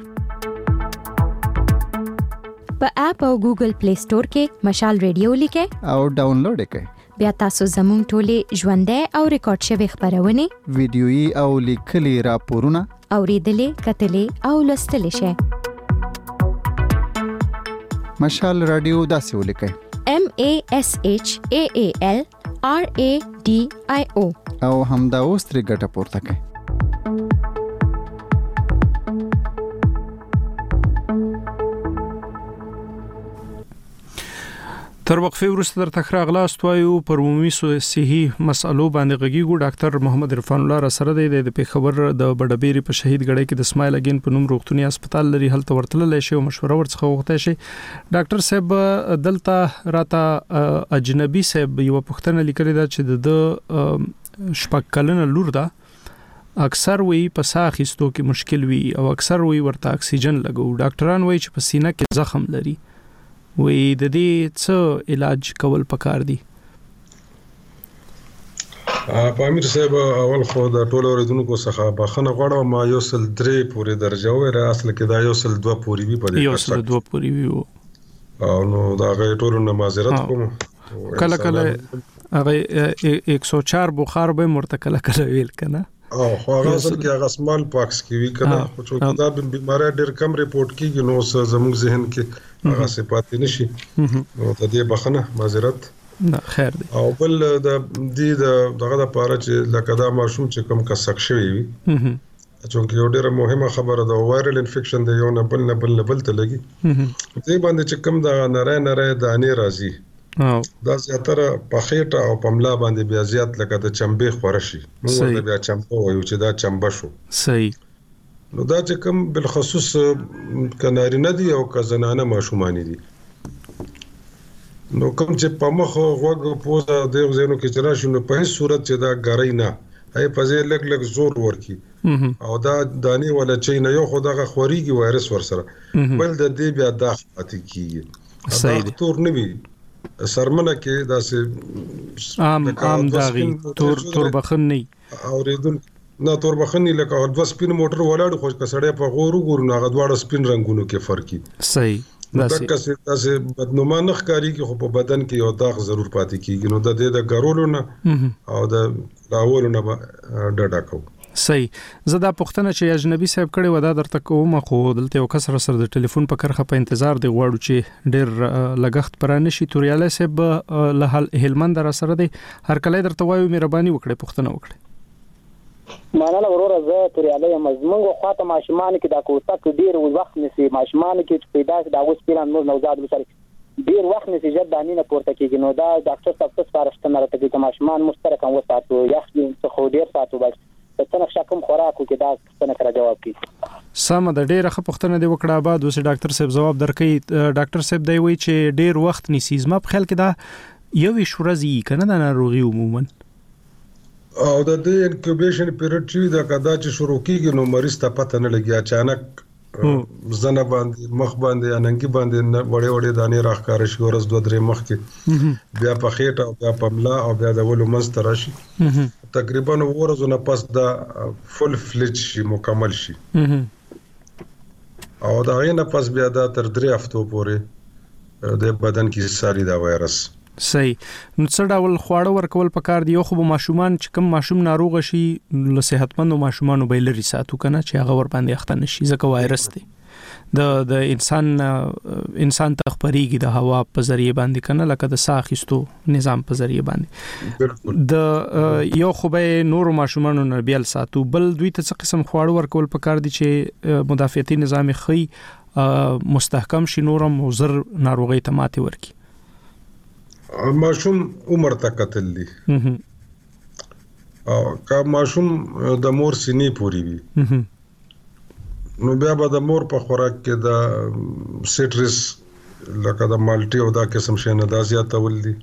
په اپ او ګوګل پلی سٹور کې مشال ریډیو لیکئ او ډاونلوډ یې کړئ. بیا تاسو زموږ ټولې ژوندۍ او ریکارډ شوي خبرونه ویډیويي او لیکلي راپورونه اوریدلې کتلې او لوستلې شئ. مشال رادیو داسې ولیکئ: MASHAALRADIO او همدا اوس ترې ګټه پورته کړئ. تر وقفه وروسته در تکرار غلاست وایو پر عمومي صحي مسالو باندې غږیږو. ډاکټر محمد عرفان الله را سره دی د پیښور د بډبيري په شهید غړي کې د اسماعیل اگین په نوم روغتوني هسپتال لري. هلته ورتللی شي او مشوره ورڅخه وغوښته شي. ډاکټر صاحب دلته راته اجنبي صاحب یو پښتنه لیکلې ده چې د شپږ کلنه لور ده، اکثر وی په ساه اخیستو کې مشکل وي او اکثر وی ورته اکسیجن لګو. ډاکټران وایي چې په سینه کې زخم لري. وی د دې څه علاج کول پکار دي؟ پامیر صاحب اول خو د ټولو اوریدونکو څخه بخښنه غواړم، ما یو سل 3 پورې درجه وره، اصل کې دا یو سل 2 پورې وی په دې یو سل 2 پورې وی او نو دا غي ټولو نه معذرت کوم. کله هغه 104 بخار به مرتکله کله ویل کنه او خو هغه اصل کې هغه سمال پاکس کې وی کنه، خو چې دا بیماری ډېر کم ریپورت کیږي نو زموږ ذهن کې هغه صفات نشي نو ته دې بخنه معذرت نه خیر دی. او بل د دې دغه د پاره چې لکه دا ماشوم چې کم کا سک شوی وي چې یو ډېر مهمه خبره ده، وایرل انفیکشن دی، یو نه بل ته لګي دې باندې چې کم دا نره دانې راځي دا زیاتره په خېټه او په ملا باندې بیا زیات لکه د چمبې خورشي، موږ بیا چمبو وایو چې دا چمبه شو. صحیح. نو دا چې کوم بالخصوص کناری نه دي او کزنانه ماشومان دي، نو کوم چې په مخ غوږ پوزه د زینو کې چرای شنو په هیڅ صورت چې دا غړی نه هي په ځای لګ زور ورکی او دا دانی ولا چي نه یو خدغه خوريږي وایرس ورسره بل د دې بیا داخ پاتې کیږي. دا دکتور نه وي سرمنه کې دا سه عام داغي تور بخن نه اوریدل نه تور بخنی لکه د سپین موټر ولاړ خو کسړې په غورو نه غدواړه سپین رنگونو کې فرقي. صحیح. داسې بدنما نه ښکاری کې خو په بدن کې یو داغ ضرور پاتې کیږي، نو د دې د ګرولو نه او د لاولو نه ډډه کو. صحیح. زه دا پښتنه چې اجنبي صاحب کړي ودا درته کوم، خو دلته یو کس سره د ټلیفون په کرخه په انتظار دی غواړو چې ډېر لګښت پرانه شي. توریاله صاحب له هلمند را سره دی، هر کله درته وایو مهرباني وکړئ پښتنه وکړئ. ماناله وروره زه توریاله مزمنګ خواته ماشومان کې دا کوڅه کې ډیر وخت نسی ماشومان کې پیدا دا اوس پیران نور نوزاد وسره ډیر وخت نسی جد دانی نه پورته کېږي، نو دا ډاکټر صاحب څه سپارښتنه راته کوي چې ماشومان مشترک وساتو یخ څه خو ډیر ساتو بس څنګه شکم خوراکو کې دا څنګه کړه جواب کی. سم د ډیره خپختنه دی وکړه بعد اوس ډاکټر صاحب جواب درکې. ډاکټر صاحب دی وی چې ډیر وخت نسی زما په خیال کې دا یو شورزي کنه د ناروغي عموما او د دې انکیوبیشن پیریډ چې دا کدا چې شروع کیږي نو مریض ته پته نه لګي، اچانک زنه باندې مخ باندې اننګي باندې وړې دانې راخکار شي ورځ 2-3 مخ کې بیا په خېټه او بیا په ملا او بیا د ولو منځ راشي، تقریبا ورځو نه پس دا فل فلج شي مکمل شي او دا غینه پس بیا دا تر 3 هفتو پورې د بدن کې ساري دا وایرس. صحیح. نو څه ډول خواړه ورکول پکار دی؟ خو به ماشومان چې کم ماشوم ناروغ شي له صحتمند ماشومانو به لري ساتو کنه چې هغه ور باندې اخته نشي، ځکه وایرس دی د انسان تخپریږي د هوا په ذریعہ باندې کنه لکه د ساه اخیستو نظام په ذریعہ باندې د یو خو به نور ماشومانو نه بیل ساتو، بل دوی ته څه قسم خواړه ورکول پکار دي چې مدافعتي نظام خي مستحکم شي نورم او زر ناروغي ته ماتي ورکي. ماشوم عمر ته قتل دي او کا ماشوم د مور سینې پوری وي نو بیا به د مور په خوراک کې د سټرس لکه د مالټي او دا قسم شي نه د زیاتول دي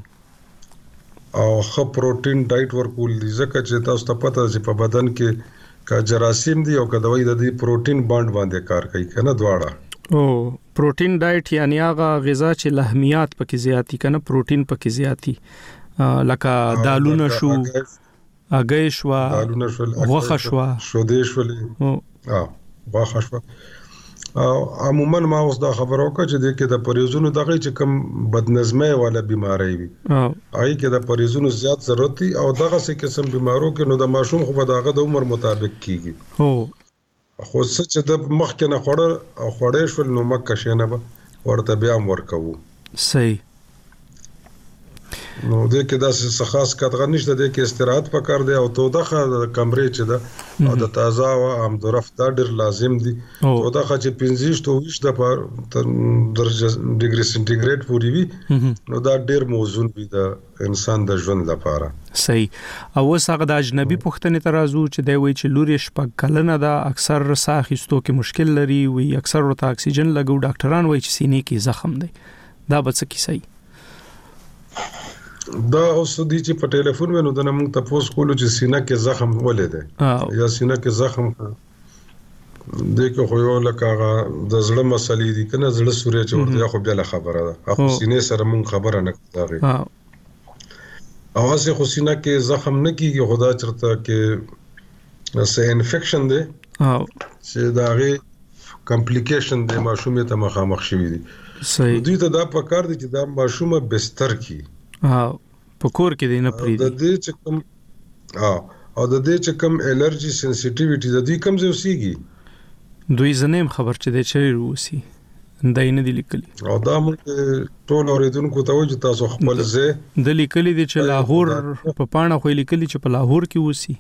او خو پروتین ډایټ ورکول دي، ځکه چې تاسو ته پته چې په بدن کې کا جراثیم دي او کا دوی د دې پروتین باند باندې کار کوي کنه دواړه. او پروتین ډایټ یعنی هغه غذا چې لحمیات پکې زیاتی کنه پروتین پکې زیاتی لکه دالونه شو اګې شو دالونه شول غوخه شو دې شولې غوخه شو عموما ما اوس دا خبر وکړه چې د کې د پریزونو دغه چې کم بدنظمۍ والا بیماری وي هغه کې د پریزونو زیات ضرورت دي او دغه څه قسم بیمارو کې نو د ماشوم خو په دغه د عمر مطابق کیږي خو څه چې د مخکې نه خوړې شول نو مکه شنه به ورته بیا ورکوو صحیح نو د کې داسې خاص کتغه نشته د کې استراحت پکار دی او توده د کمرې چې ده او د تازه او امدرف دا ډیر لازم دي توده چې 15 to 20 درجه ډیګري سنټیګریډ پورې وي نو دا ډیر موزون وي د انسان د ژوند لپاره صحیح او وسغه د اجنبي پښتنې ترازو چې دی وی چې لوري شپږ کلنه دا اکثر ساخستو کې مشکل لري وي اکثر ورته اکسیجن لګو ډاکټران وی چې سینې کې زخم دی دا به څه کیسه دا اوس دي چې په ټلیفون ونو د موږ تاسو کولو چې سینه کې زخم ولې ده یا سینه کې زخم دغه خو یو لکه د زړه مسلې دي کنه زړه سوري چې ورته خو بیا خبره ده خو سینې سره موږ خبره نه کوي اواسه خو سینه کې زخم نه کیږي خدا چرته کې سه انفیکشن ده چې داغه کمپلیکیشن د ماشومې ته مخامخ شوی دي صحیح دوی ته دا پکار دي چې دا ماشومه بستر کی په کور کې دی نه پریدي د دې چې کوم او د دې چې کوم الرجی سنسټیویټي د دې کوم زوسیږي دوی زنیم خبر چې د چي روسي دای نه دی لیکلي او دا موږ ټول اوریدونکو ته وایي تاسو خپل ځای د لیکلي دی چې لاهور په پاڼه خو لیکلي چې په لاهور کې وسی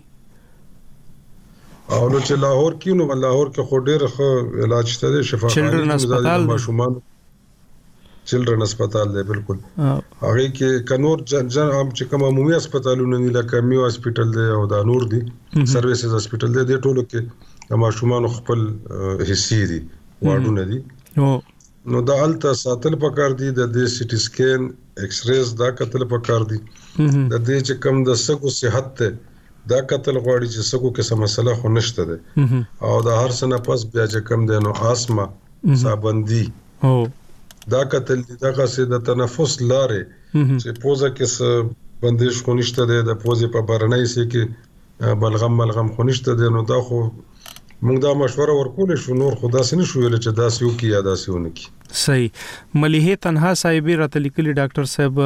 او نو چې لاهور کې نو لاهور کې خو ډېر ښه علاج شته شفاخانه هسپتال ماشومان چلډرن هسپتال دی بالکل هغه کې کنور جن عام چې کوم عمومي هسپتالونه نه لکه میو هسپتال دی او دا نور دي سرویسز هسپتال دی د ټولو کې د ماشومان خپل حصې دي واډونه دي نو دا الته ساتل پکار دي د دې سټي سکین ایکس ریز دا کتل پکار دي د دې چې کوم د سګو صحت ته دا کتل غواړي چې سګو کې څه مسله خو نشته ده او دا هر سنه پس بیا چې کوم دی نو آسما سابندي دا کتل دغه سه د تنفس لارې چې پوزه کې بندش خونشته ده د پوزې په برنۍ سه کې بلغم خونشته ده نو دا خو موږ دا مشوره ورکول شو نور خدا سره شو ویل چې دا سيو کې یاد اسونه کی صحیح مليحه تنها صاحب راته لیکلي ډاکټر صاحب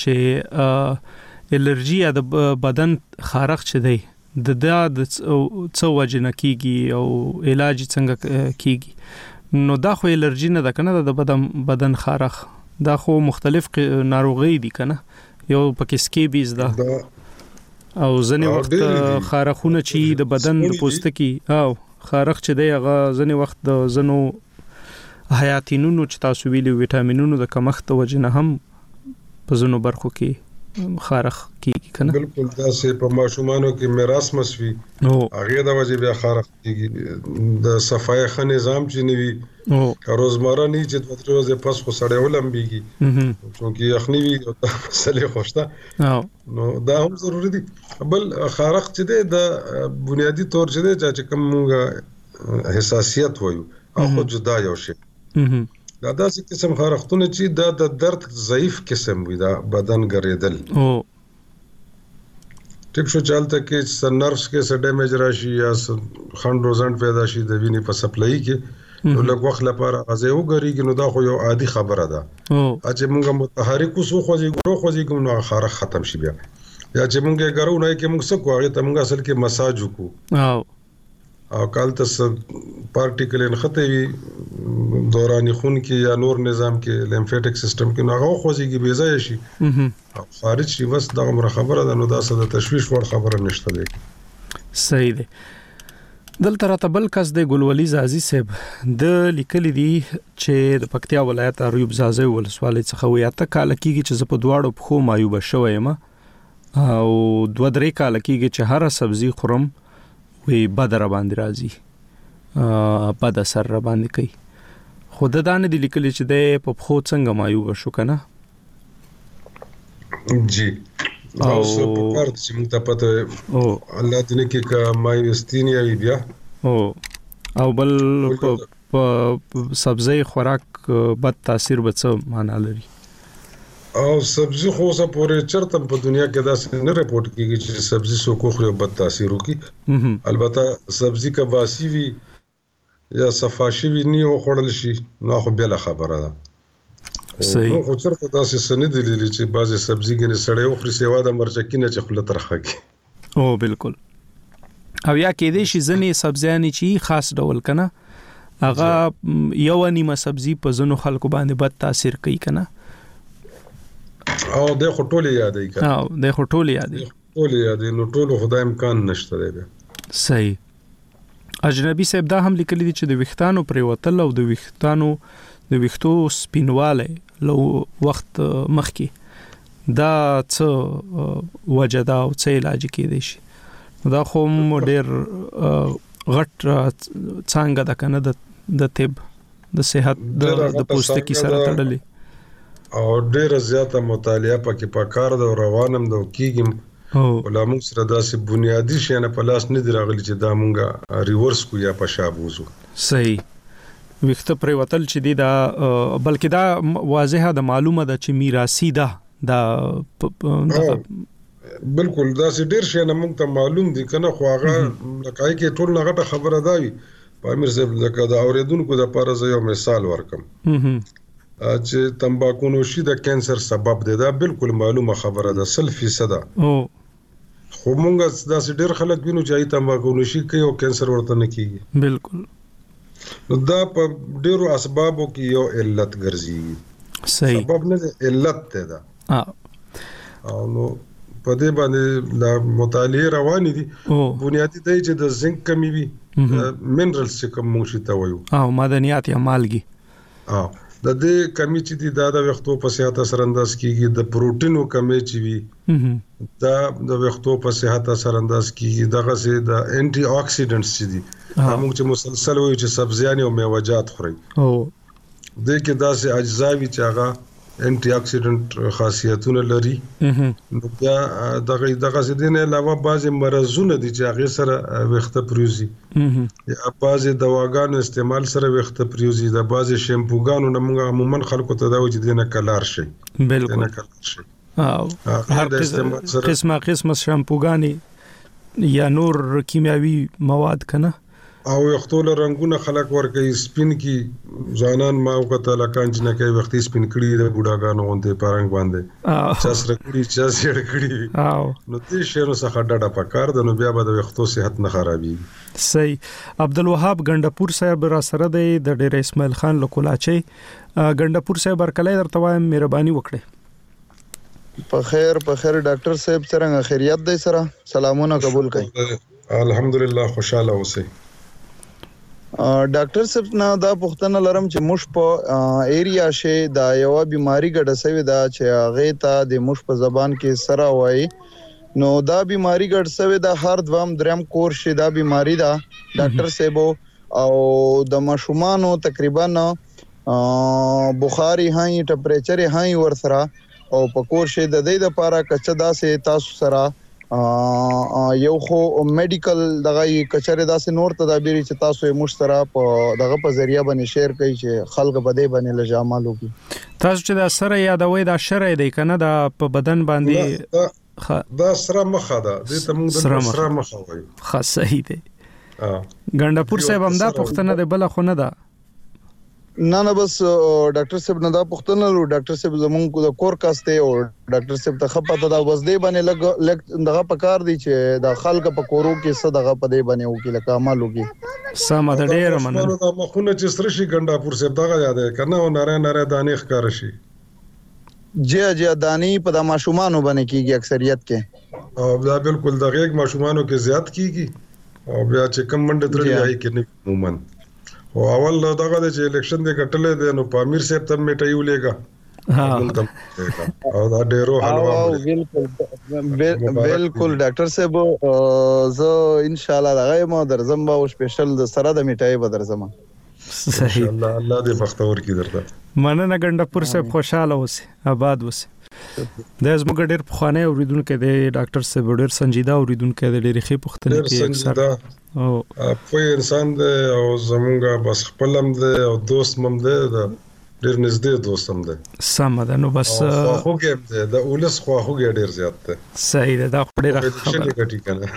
چې الرجی د بدن خارق چي دی د څو وجنه کیږي او علاج څنګه کیږي نو دا خو الرجی نه ده کنه د بدن خارخ دا خو مختلف ناروغي دي کنه یو پکې سکیبیز ده او ځنې وخت خارخونه چی د بدن د پوستکی او خارخ چې دی هغه ځنې وخت د زنو حیاتینونو چې تاسو ویلي وټامینونو د کمښت وجنه هم په زنو برخو کې خارخ کیږي کنه بالکل دا سه په ماشومانو کې میراث مسوي هغه د وجه بیا خارخ کیږي د صفای خ نظام چې نیوي روزمره نه چې د ورځې پس خو سړی ولمبيږي چې یخنی وي او مسلې خوشته نو دا هم ضروری دي بل خارخ چې د بنیادی طور چې کوم موږ حساسیت وایو او جدا یو شی دا داسې قسم خارختونه چې دا د درد ضعیف قسم وي دا بدن ګرځیدل ټیک شو چالتہ کې نرفز کې څه ډیمیج راشي یا خند روزن پیدا شي د وینې په سپلای کې نو لږ وخت لپاره ازه وګریږي نو دا خو یو عادي خبره ده چې موږ متحرک وسو خوځي نو خارخ ختم شي بیا یا چې موږ ګرو نه کې موږ څه کوو ته موږ اصل کې مساج وکړو او کالته پارټیکل انخته وي دوران خون کې یا نور نظام کې لیمفیټک سیستم کې نو هغه خوځيږي بې ځای شي او خارج شي بس دا عمر خبره ده نو دا څه د تشويش ور خبره نشته ده صحیح ده دلته راته بل کس د ګلولي زازي صاحب د لیکلي دي چې د پکتیا ولایت اریوب زازي ولسوالۍ څخه ویاته کال کېږي چې په دواړو په خو مایوب شوم او 2-3 کال کېږي چې هر سبزي خورم وی بدر باندې راځي بد اثر را باندې کوي خود دانه دی لیکل چې د په خو څنګه مایوب شو کنه جی او په کار چې موږ ته پته الله دې کې کا مایوستینیا وی بیا او بل په سبزی خوراک بد تاثیر بڅ معنا لري او سبزی خو اوسه پورې چرته په دنیا کې داسې نه رپورټ کیږي چې سبزی سو کوخري بد تاثیر وکړي. البته سبزی کا واسی وی یا صفاشي وی نه خوړل شي نو خو بل خبره ده. صحیح. خو چرته داسې سند دي چې بعضی سبزی کې سړې او خري سیوا د مرچکینه چې خپل ترخه کی. او بالکل. او یا کې دې شي ځنې سبزیانی چې خاص ډول کنه هغه یو نیمه سبزی په زنو خلکو باندې بد تاثیر کوي کنه. او د خټولې یادې کړه. او د خټولې یادې نو ټول خدای امکان نشته دی. صحیح. اجنبي صاحب دا هم لیکلي دي چې د ویښتانو پریوتل او د ویښتو سپینواله لو وخت مخکي دا څه وجه دا او څه علاج کېدی شي. دا خو ډېر غټ څنګه د کنه د طب د صحت د پوستکي سره تړلې او ډېر زیاته مطالعه پکې پکار ده او روانم د کیګم ولامو سره داسې بنیادی شي نه پلاس نه دی راغلی چې دا مونږه ریورس کو یا پشابوزو. صحیح. وخت پر وتل چې دی دا بلکې دا واضحه د معلومه ده چې میراثي ده دا بالکل داسې ډېر شي نه مونږ ته معلوم دي کنه خو هغه لکه کې ټول غټه خبره ده وي. پامیر صاحب لکه د اوریدونکو د پاره زه یو مثال ورکم چې تمباکو نوشي د کینسر سبب دی. دا بالکل معلومه خبره ده 100% ده. خو مونږ داسې ډېر خلک وینو چې ای تمباکو نوشي کوي او کینسر ورته نه کیږي. بالکل. نو دا په ډېرو اسبابو کې یو علت ګرځي. صحیح. سبب نه علت ده. او نو په دې باندې د مطالعه روانې دي. بنیادی دی چې د زنک کمی وي منرالز چې کوم موږ ته وایو او معدنیات یا مالګي د دې کمی چې دي دا د وختو په صحت اثر انداز کیږي. د پروتینو کمی چې وي دا د وختو په صحت اثر انداز کیږي. دغه سي د انټي اکسیډنټس چې دي موږ چې مسلسل وایو چې سبزیان او میوه‌جات خوري د کې داسې اجزا وي چې هغه انټي اکسیډنټ خاصیتونه لري. نو دا دغه سدين علاوه بعضی مرزونه دي چې هغه سره وخت پروزي یا بعضی دواګانو استعمال سره وخت پروزي. د بعضی شیمپوګانو نه موږ عموما خلکو ته دا و چې دینه کلار شي. بالکل. هر قسمه شیمپوګانی یا نور کیمیاوي مواد کنه او یختول رنگونه خلق ورکې سپین کی ځانان ما وکړه لکان چې نه کوي وختي سپین کړي د بوډاګانو غونډه پرنګ باندې چاس رکړي چاس یې کړي نو دې شهر څخه ډډه پکار د نو بیا به د وختو صحت نه خرابي. صحیح. عبدالوهاب غندپور صاحب را سره د ډېر اسماعیل خان لکولاچي. غندپور صاحب برکلای درته وایم مهرباني وکړئ. په خیر ډاکټر صاحب څنګه خیریت دی سره سلامونه قبول کړئ. الحمدلله خوشاله اوسئ. ډاکټر صاحب نه دا پوښتنه لرم چې مش په ایریا شي دا یو بیماری ګډه سوي دا چې هغه ته د مش په زبان کې سره وای نو دا بیماری ګډ سوي دا هر دوام درم کور شي دا بیماری دا ډاکټر صاحب او د مشومانو تقریبا بخاري هاي ټمپریچر هاي ورسره او په کور شي د دې لپاره کچا دا سه تاسو سره یو خو میډیکل دغه کچره داسې نور تدابیر چې تاسو یې مشترا په دغه په ذریعہ باندې شیر کوي چې خلک بده باندې لجامل وکي. تاسو چې دا سره یادوي دا شرع دی کنه دا په بدن باندې دا سره مخه ده د تمون د سره مخه وي. خاص صحیح دی. غندپور صاحب هم دا پښتنه دی بل خو نه ده. نه بس ډاکټر صاحب نه دا پښتنه لو ډاکټر صاحب زمونږ د کور کاسته او ډاکټر صاحب ته خپته دا وزدې باندې لګ دغه پکار دی چې د خلک په کورو کې صدقه پدې باندې وکي لکه عمل وکي. سم د ډېر مننه. دا مخونه چې سره شي غندپور صاحب دغه یاد کنه او ناره دانې ښکار شي. جی دانی په د ماشومانو باندې کیږي اکثریت کې او دا بالکل دغه یک ماشومانو کې زیات کیږي او بیا چې کم منډه درې آی کې نه عموما او اول دغه د الیکشن د کټلې د نو پامیر صاحب ته میټایو لګا او دا ډیرو حلوا بالکل ډاکټر صاحب زه ان شاء الله دغه مو درځم او سپیشل د سره د میټای به درځم. صحیح. الله دې بختور کی درته مننه غندپور صاحب خوشاله اوسه آباد اوسه. د زموږ ډېر پخوانی اوریدونکو د ډاکټر صاحب ډېر سنجیده اوریدونکو د ډېر ښه پوښتنې کوي اکثر او په انسان د او زمونږه بس خپلم د او دوست مم د ډیر نږدې دوست هم دی. سم ده. نو بس خواخوږی دی د اولس خواخوږی ډیر زیات دی. صحیح ده. دا ډیره خبره ګټي کنه.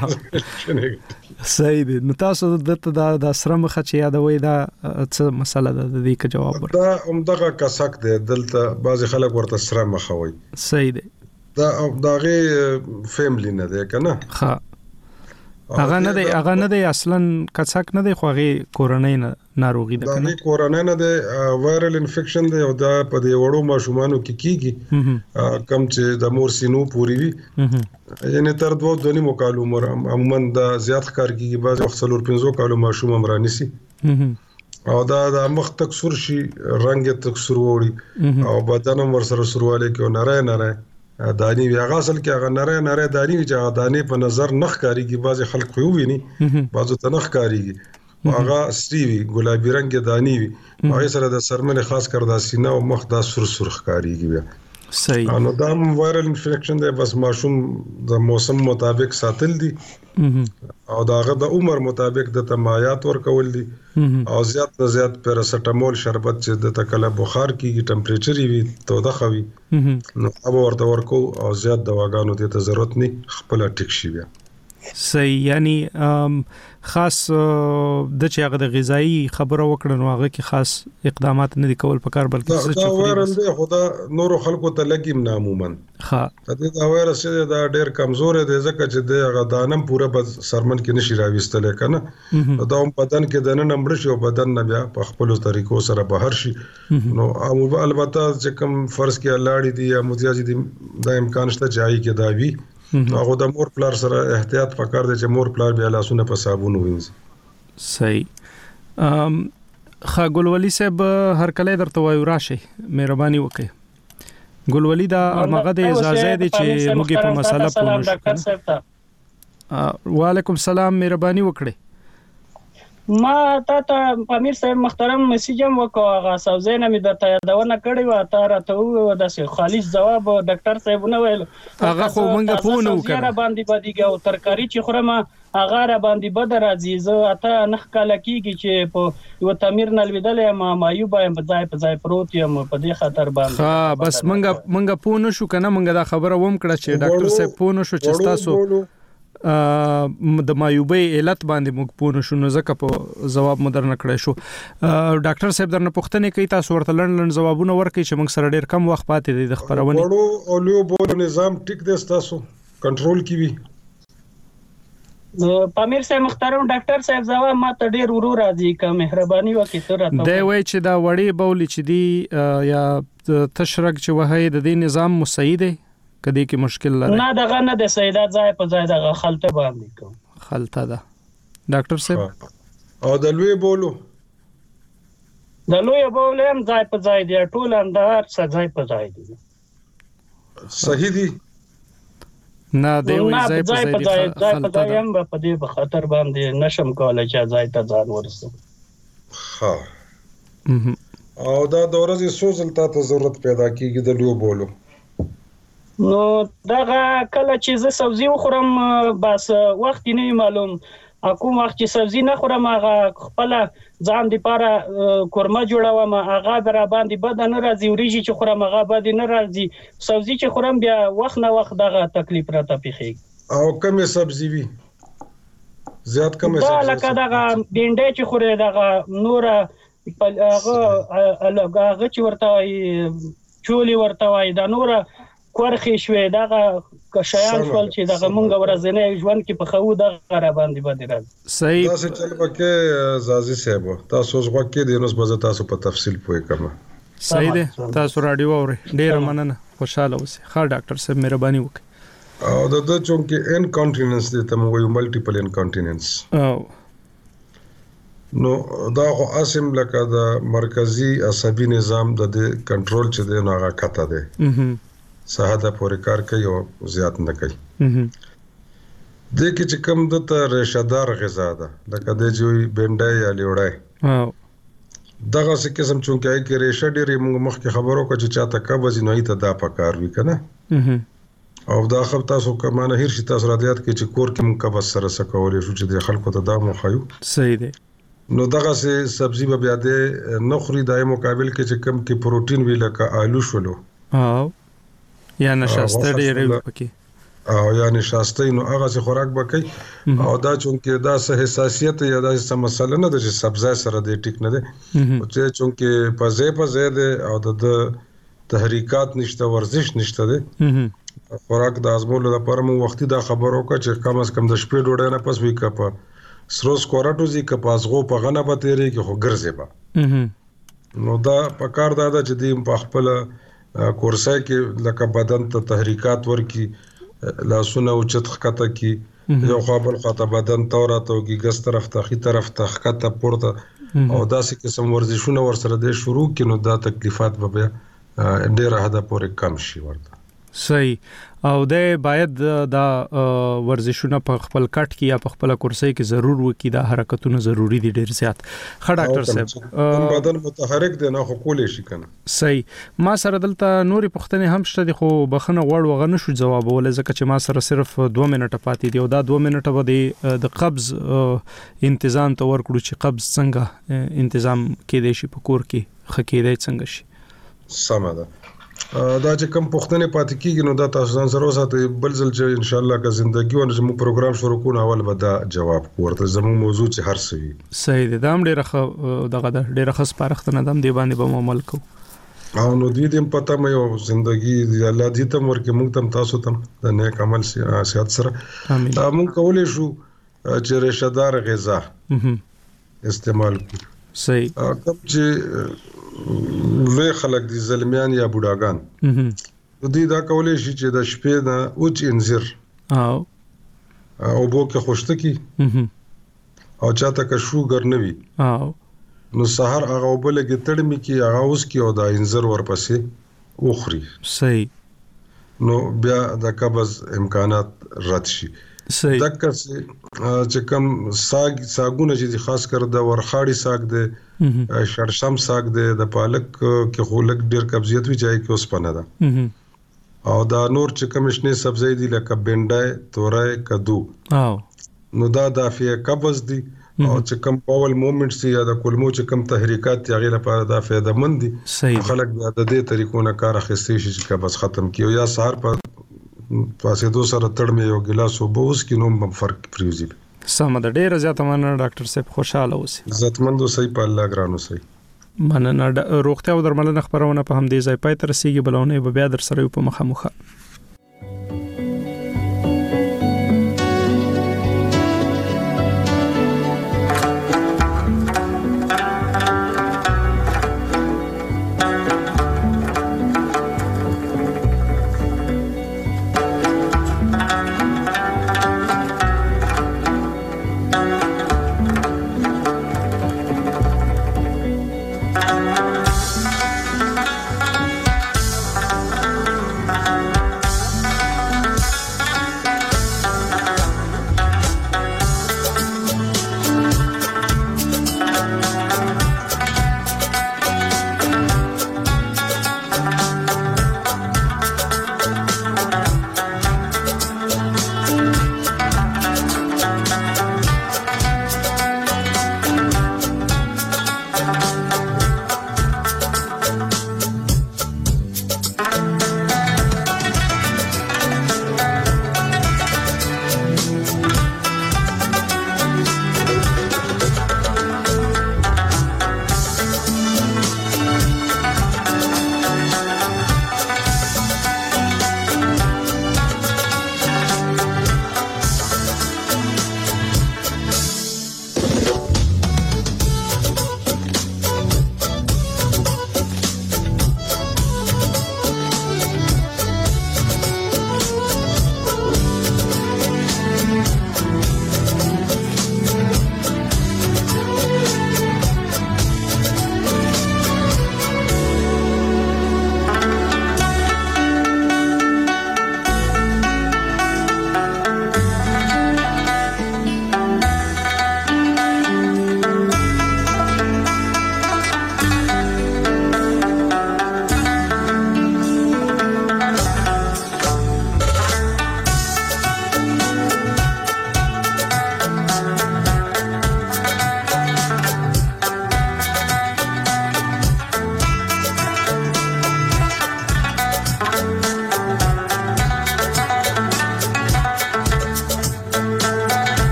صحیح ده. نو تاسو د سره مخه چې یادوي دا څه مسله ده د دې کې جواب ورکړئ. دا همدغه کسک دی دلته بعض خلک ورته سره مخه وي. صحیح ده. دا غي فیملی نه ده کنه. ها هغه نه دی اصلا کڅک نه دی خو هغه کورونی ناروغي ده کنه. دا کورونی نه ده وایرل انفیکشن ده او دا په دې وړو ماشومانو کې کیږي کم چې د مور سینو پوری وي یعنی تر 2.5 کال عمر عموما دا زیات کار کیږي بعض وخت 4-5 کال ماشوم امرانی سي او دا مخ تک سور شي رنگ تک سور وړي او بدن هم ورسره سرواله کې نره دانی وی هغه اصل کې هغه نره دانی وی چې هغه دانی په نظر نخ کاریږي بعض خلک خو ویني بعضو ته نخ کاریږي هغه سریوي ګلابي رنگ دانی وی هغه سره د سرمنه خاص کر د سینه او مخ د سرخ کاریږي. صحیح. نو دا وایرل انفیکشن دی بس ماشوم د موسم مطابق ساتل دي او داغه د عمر مطابق د تمایات ورکول دي او زیات نه زیات پیراسټامول شربت چې د تکله بخار کیږي ټمپریچر وي توده خوي نو اب ورته ورکو او زیات دواګانو ته ضرورت نه خپل ټیک شي. صحیح. یعنی خاص د چې هغه د غذایی خبره وکړه نو هغه کې خاص اقدامات نه دي کول پکار بلکې څه چې وایرل دی خدا نور خلکو ته لګیم نه عموما. ها دا وایرس دا ډیر کمزور دی ځکه چې د غدانم پوره په سرمن کې نشي راويستل کنه دا هم بدن کې د نن مړ شي او بدن نه بیا په خپل طریقو سره بهر شي نو البته چې کوم فرض کې لاړې دي یا متیاجي دي د امکان شته چې آی کې دا وی هغه د مور پلار سره احتیاط پکار دی چې مور پلار بیا لاسونه په صابون وینځي. صحیح. ګلولي صاحب هر کله درته وایو راشي مهرباني وکړئ. ګلولي دا هغه د اجازه دی چې موږ په مسله پوه شو. وعلیکم السلام مهرباني وکړئ. ما ته امیر صاحب محترم میسیجم وکړ هغه سوزینه می درته یادونه کړې و تا راته و د خالص جواب ډاکټر صاحب نه ویل هغه خو مونږ پوه نه وکړ باندې بدیږي او ترکاری چې خورم هغه را باندې بد راځي زه اته نخ کال کیږي چې په یو تمیر نلویدل ما مایوب په ځای پروت یم په دې خطر باندې. ها بس مونږ پوه نه شو کنه مونږ دا خبره ووم کړه چې ډاکټر صاحب پوه نه شو چې تاسو د مایوبې علت باندې موږ پوه شو نو ځکه په جواب مدر نه کړی شو. ډاکټر صاحب درنه پوښتنه کوي تاسو ورته لړن جوابونه ورکړئ چې موږ سره ډیر کم وخت پاتې دی د خبرونه. وړو اولیو بول نظام ټیک دی تاسو کنټرول کی وی. پامیر صاحب محترم ډاکټر صاحب زوا ما ته ډیر ورو راځي که مهرباني وکړئ تر راته. دی وای چې دا وړي بولې چې دی یا تشرک چې وهي د دې نظام مساعد دی کدی کې مشکل لري نه دغه نه د سیدات ځای په ځای دغه خلطه باندې کوم خلطه ده ډاکټر صاحب او د لوی بولو هم ځای په ځای دی ټول اندار ځای په ځای دی صحیح دی نه دی ځای په ځای هم په دې په خطر باندې نشم کولای چې ځای ته ځان ورسوم. ها او دا د ورځې سوزل ته ضرورت پیدا کیږي د لوی بولو نو دغه کله چې زه سبزی وخورم بس وخت نه معلوم کوم وخت چې سبزی نه خورم هغه خپل ځان لپاره کورمه جوړوم هغه برا باندې بد نه راځي وريږي چې خورم هغه بد نه راځي سبزی چې خورم بیا وخت نه وخت دغه تکلیف راته پیخي. او کومه سبزی وی زیات کومه سبزی لکه دغه بینډه چې خوري دغه نور هغه چې ورته چولی ورته وای دا نور کورخي شوې دغه کشایان شول چې دغه مونږ ورځنه ژوند کې په خو دغه را باندې باندې راځي. صحیح تاسو چل پکې زازي صاحب تاسو ځوکې د نوس بزه تاسو په تفصیل پوي کوم. صحیح ده تاسو رادیو اوري ډیر مننه خوشاله اوسئ. ښه ډاکټر صاحب مهرباني وکړئ. او د چونکه انکانټیننس دي ته موږ یو ملټیپل انکانټیننس نو دا خو اسم لکه د مرکزی عصبي نظام د کنټرول چې دی نو هغه کته دی ساده پورې کار کوي او زیات نه کوي. د کې چې کوم د رشدار غذا ده لکه د جوړ بنډای یا لیوړای دغه څه قسم چونکه کې ریشه ډېرې موږ مخکې خبرو کوي چې چاته قبض نه ایته دا پکار وی کنه او دا خپل تاسو کمانه هیر شي تاسو را دیات کې چې کور کې موږ قبض سره سکولې شو چې د خلکو ته دا مو خایو. صحیح دی نو دغه سه سبزی به بیا د نخري دای مقابل کې چې کم کې پروتین وی لکه آلو شولو او یا نشاسته ډېرې پکې او یا نشاسته نو هغه سه خوراک بکې او دا چونکه دا سه حساسیت یا دا سه مسله نه ده چې سبزی سره د ټیک نه ده او چې چونکه پزې ده او د تحریکات نشته ورزش نشته ده خوراک د ازمولو لپاره مو وختي دا خبرو کا چې کم از کم د شپې ډوډۍ نه پس وی کپا سروس کوراټوزی کپاسغو په غنه به تیرې کې خو ګرځي با نو دا پکار دا چې د په خپل کورسای کې لکه بدن ته تحریکات ورکی لاسونه او چت خطه کې یو خپل خطه بدن توراتو کې ګس طرف ته خي طرف ته خطه پورته او داسې قسم ورزشونه ورسره د شروع کینو دا تکلیفات به ډېر حدا پورې کم شي ورته صحیح او د باید دا ورزشونه په خپل کټ کې یا په خپل کورسۍ کې ضرور وکړي دا حرکتونه ضروری دي ډېر زیات ښه ډاکټر صاحب بدن متحرک دی نه خو کولې شي کنه صحیح ما سره دلته نوري پښتنې هم شته دي خو بخنه وړ وغه نشو جواب ولې ځکه چې ما سره صرف 2 منټه پاتې دي او دا 2 منټه به د قبض تنظیم ته ورکړو چې قبض څنګه تنظیم کېدای شي په کور کې خکېدای څنګه شي سمه ده دا چې کم پښتنې پاتې کیږي نو دا تاسو ځان سره وساتئ بل ځل چې ان شاء الله که ژوندۍ ونه زموږ پروګرام شروع کوو اول به دا جواب ورته زموږ موضوع چې هر څه وي صحیح ده دا هم ډېر سپارښتنه ده دی باندې به عمل کوو او نو دې دې پته مې او ژوندۍ الله دې تم ورکه موږ تم تاسو تم د نیک عمل صحت سره موږ کولای شو چې رشدار غذا استعمال کړو صحیح کوم چې لوی خلک دي زلمیان یا بوډاګان دوی دا کولای شي چې د شپې نه اوچ انځر او بو کې خوشته کی او چاته که شوګر نه وي نو سحر هغه وبله کې تړمي کی هغه اوس کې او د انځر ورپسې اوخري صحیح نو بیا د قبض امکانات رد شي صحیح دغه چې کوم ساګونه چې خاص کر د ورخاړي ساګ دی شړشم ساګ دی د پالک کې خولک ډیر قبضیت وی ځای کې اوس پنه ده او دا نور چې کوم شنه سبزی دي لکه بنډای تورای کدو نو دا دافعه قبض دي او چې کوم پاول موومېنټس یا د کولمو چې کوم تحریکات یې لپاره دا فائدہ مند دي خلک د دې طریقو نه کار اخیستي شي چې قبض ختم کیو یا سحر په پاسې دو سره تړمه یو ګلاس وبو اوس کې نوم فرق پریوزي سم ده ډېر زیات مننه ډاکټر صاحب خوشاله اوسئ عزتمند اوسئ په الله ګران اوسئ مننه روغتیا او درملنه خبرونه په هم دې ځای پای تر رسیدي بلونه به بیا در سره په مخه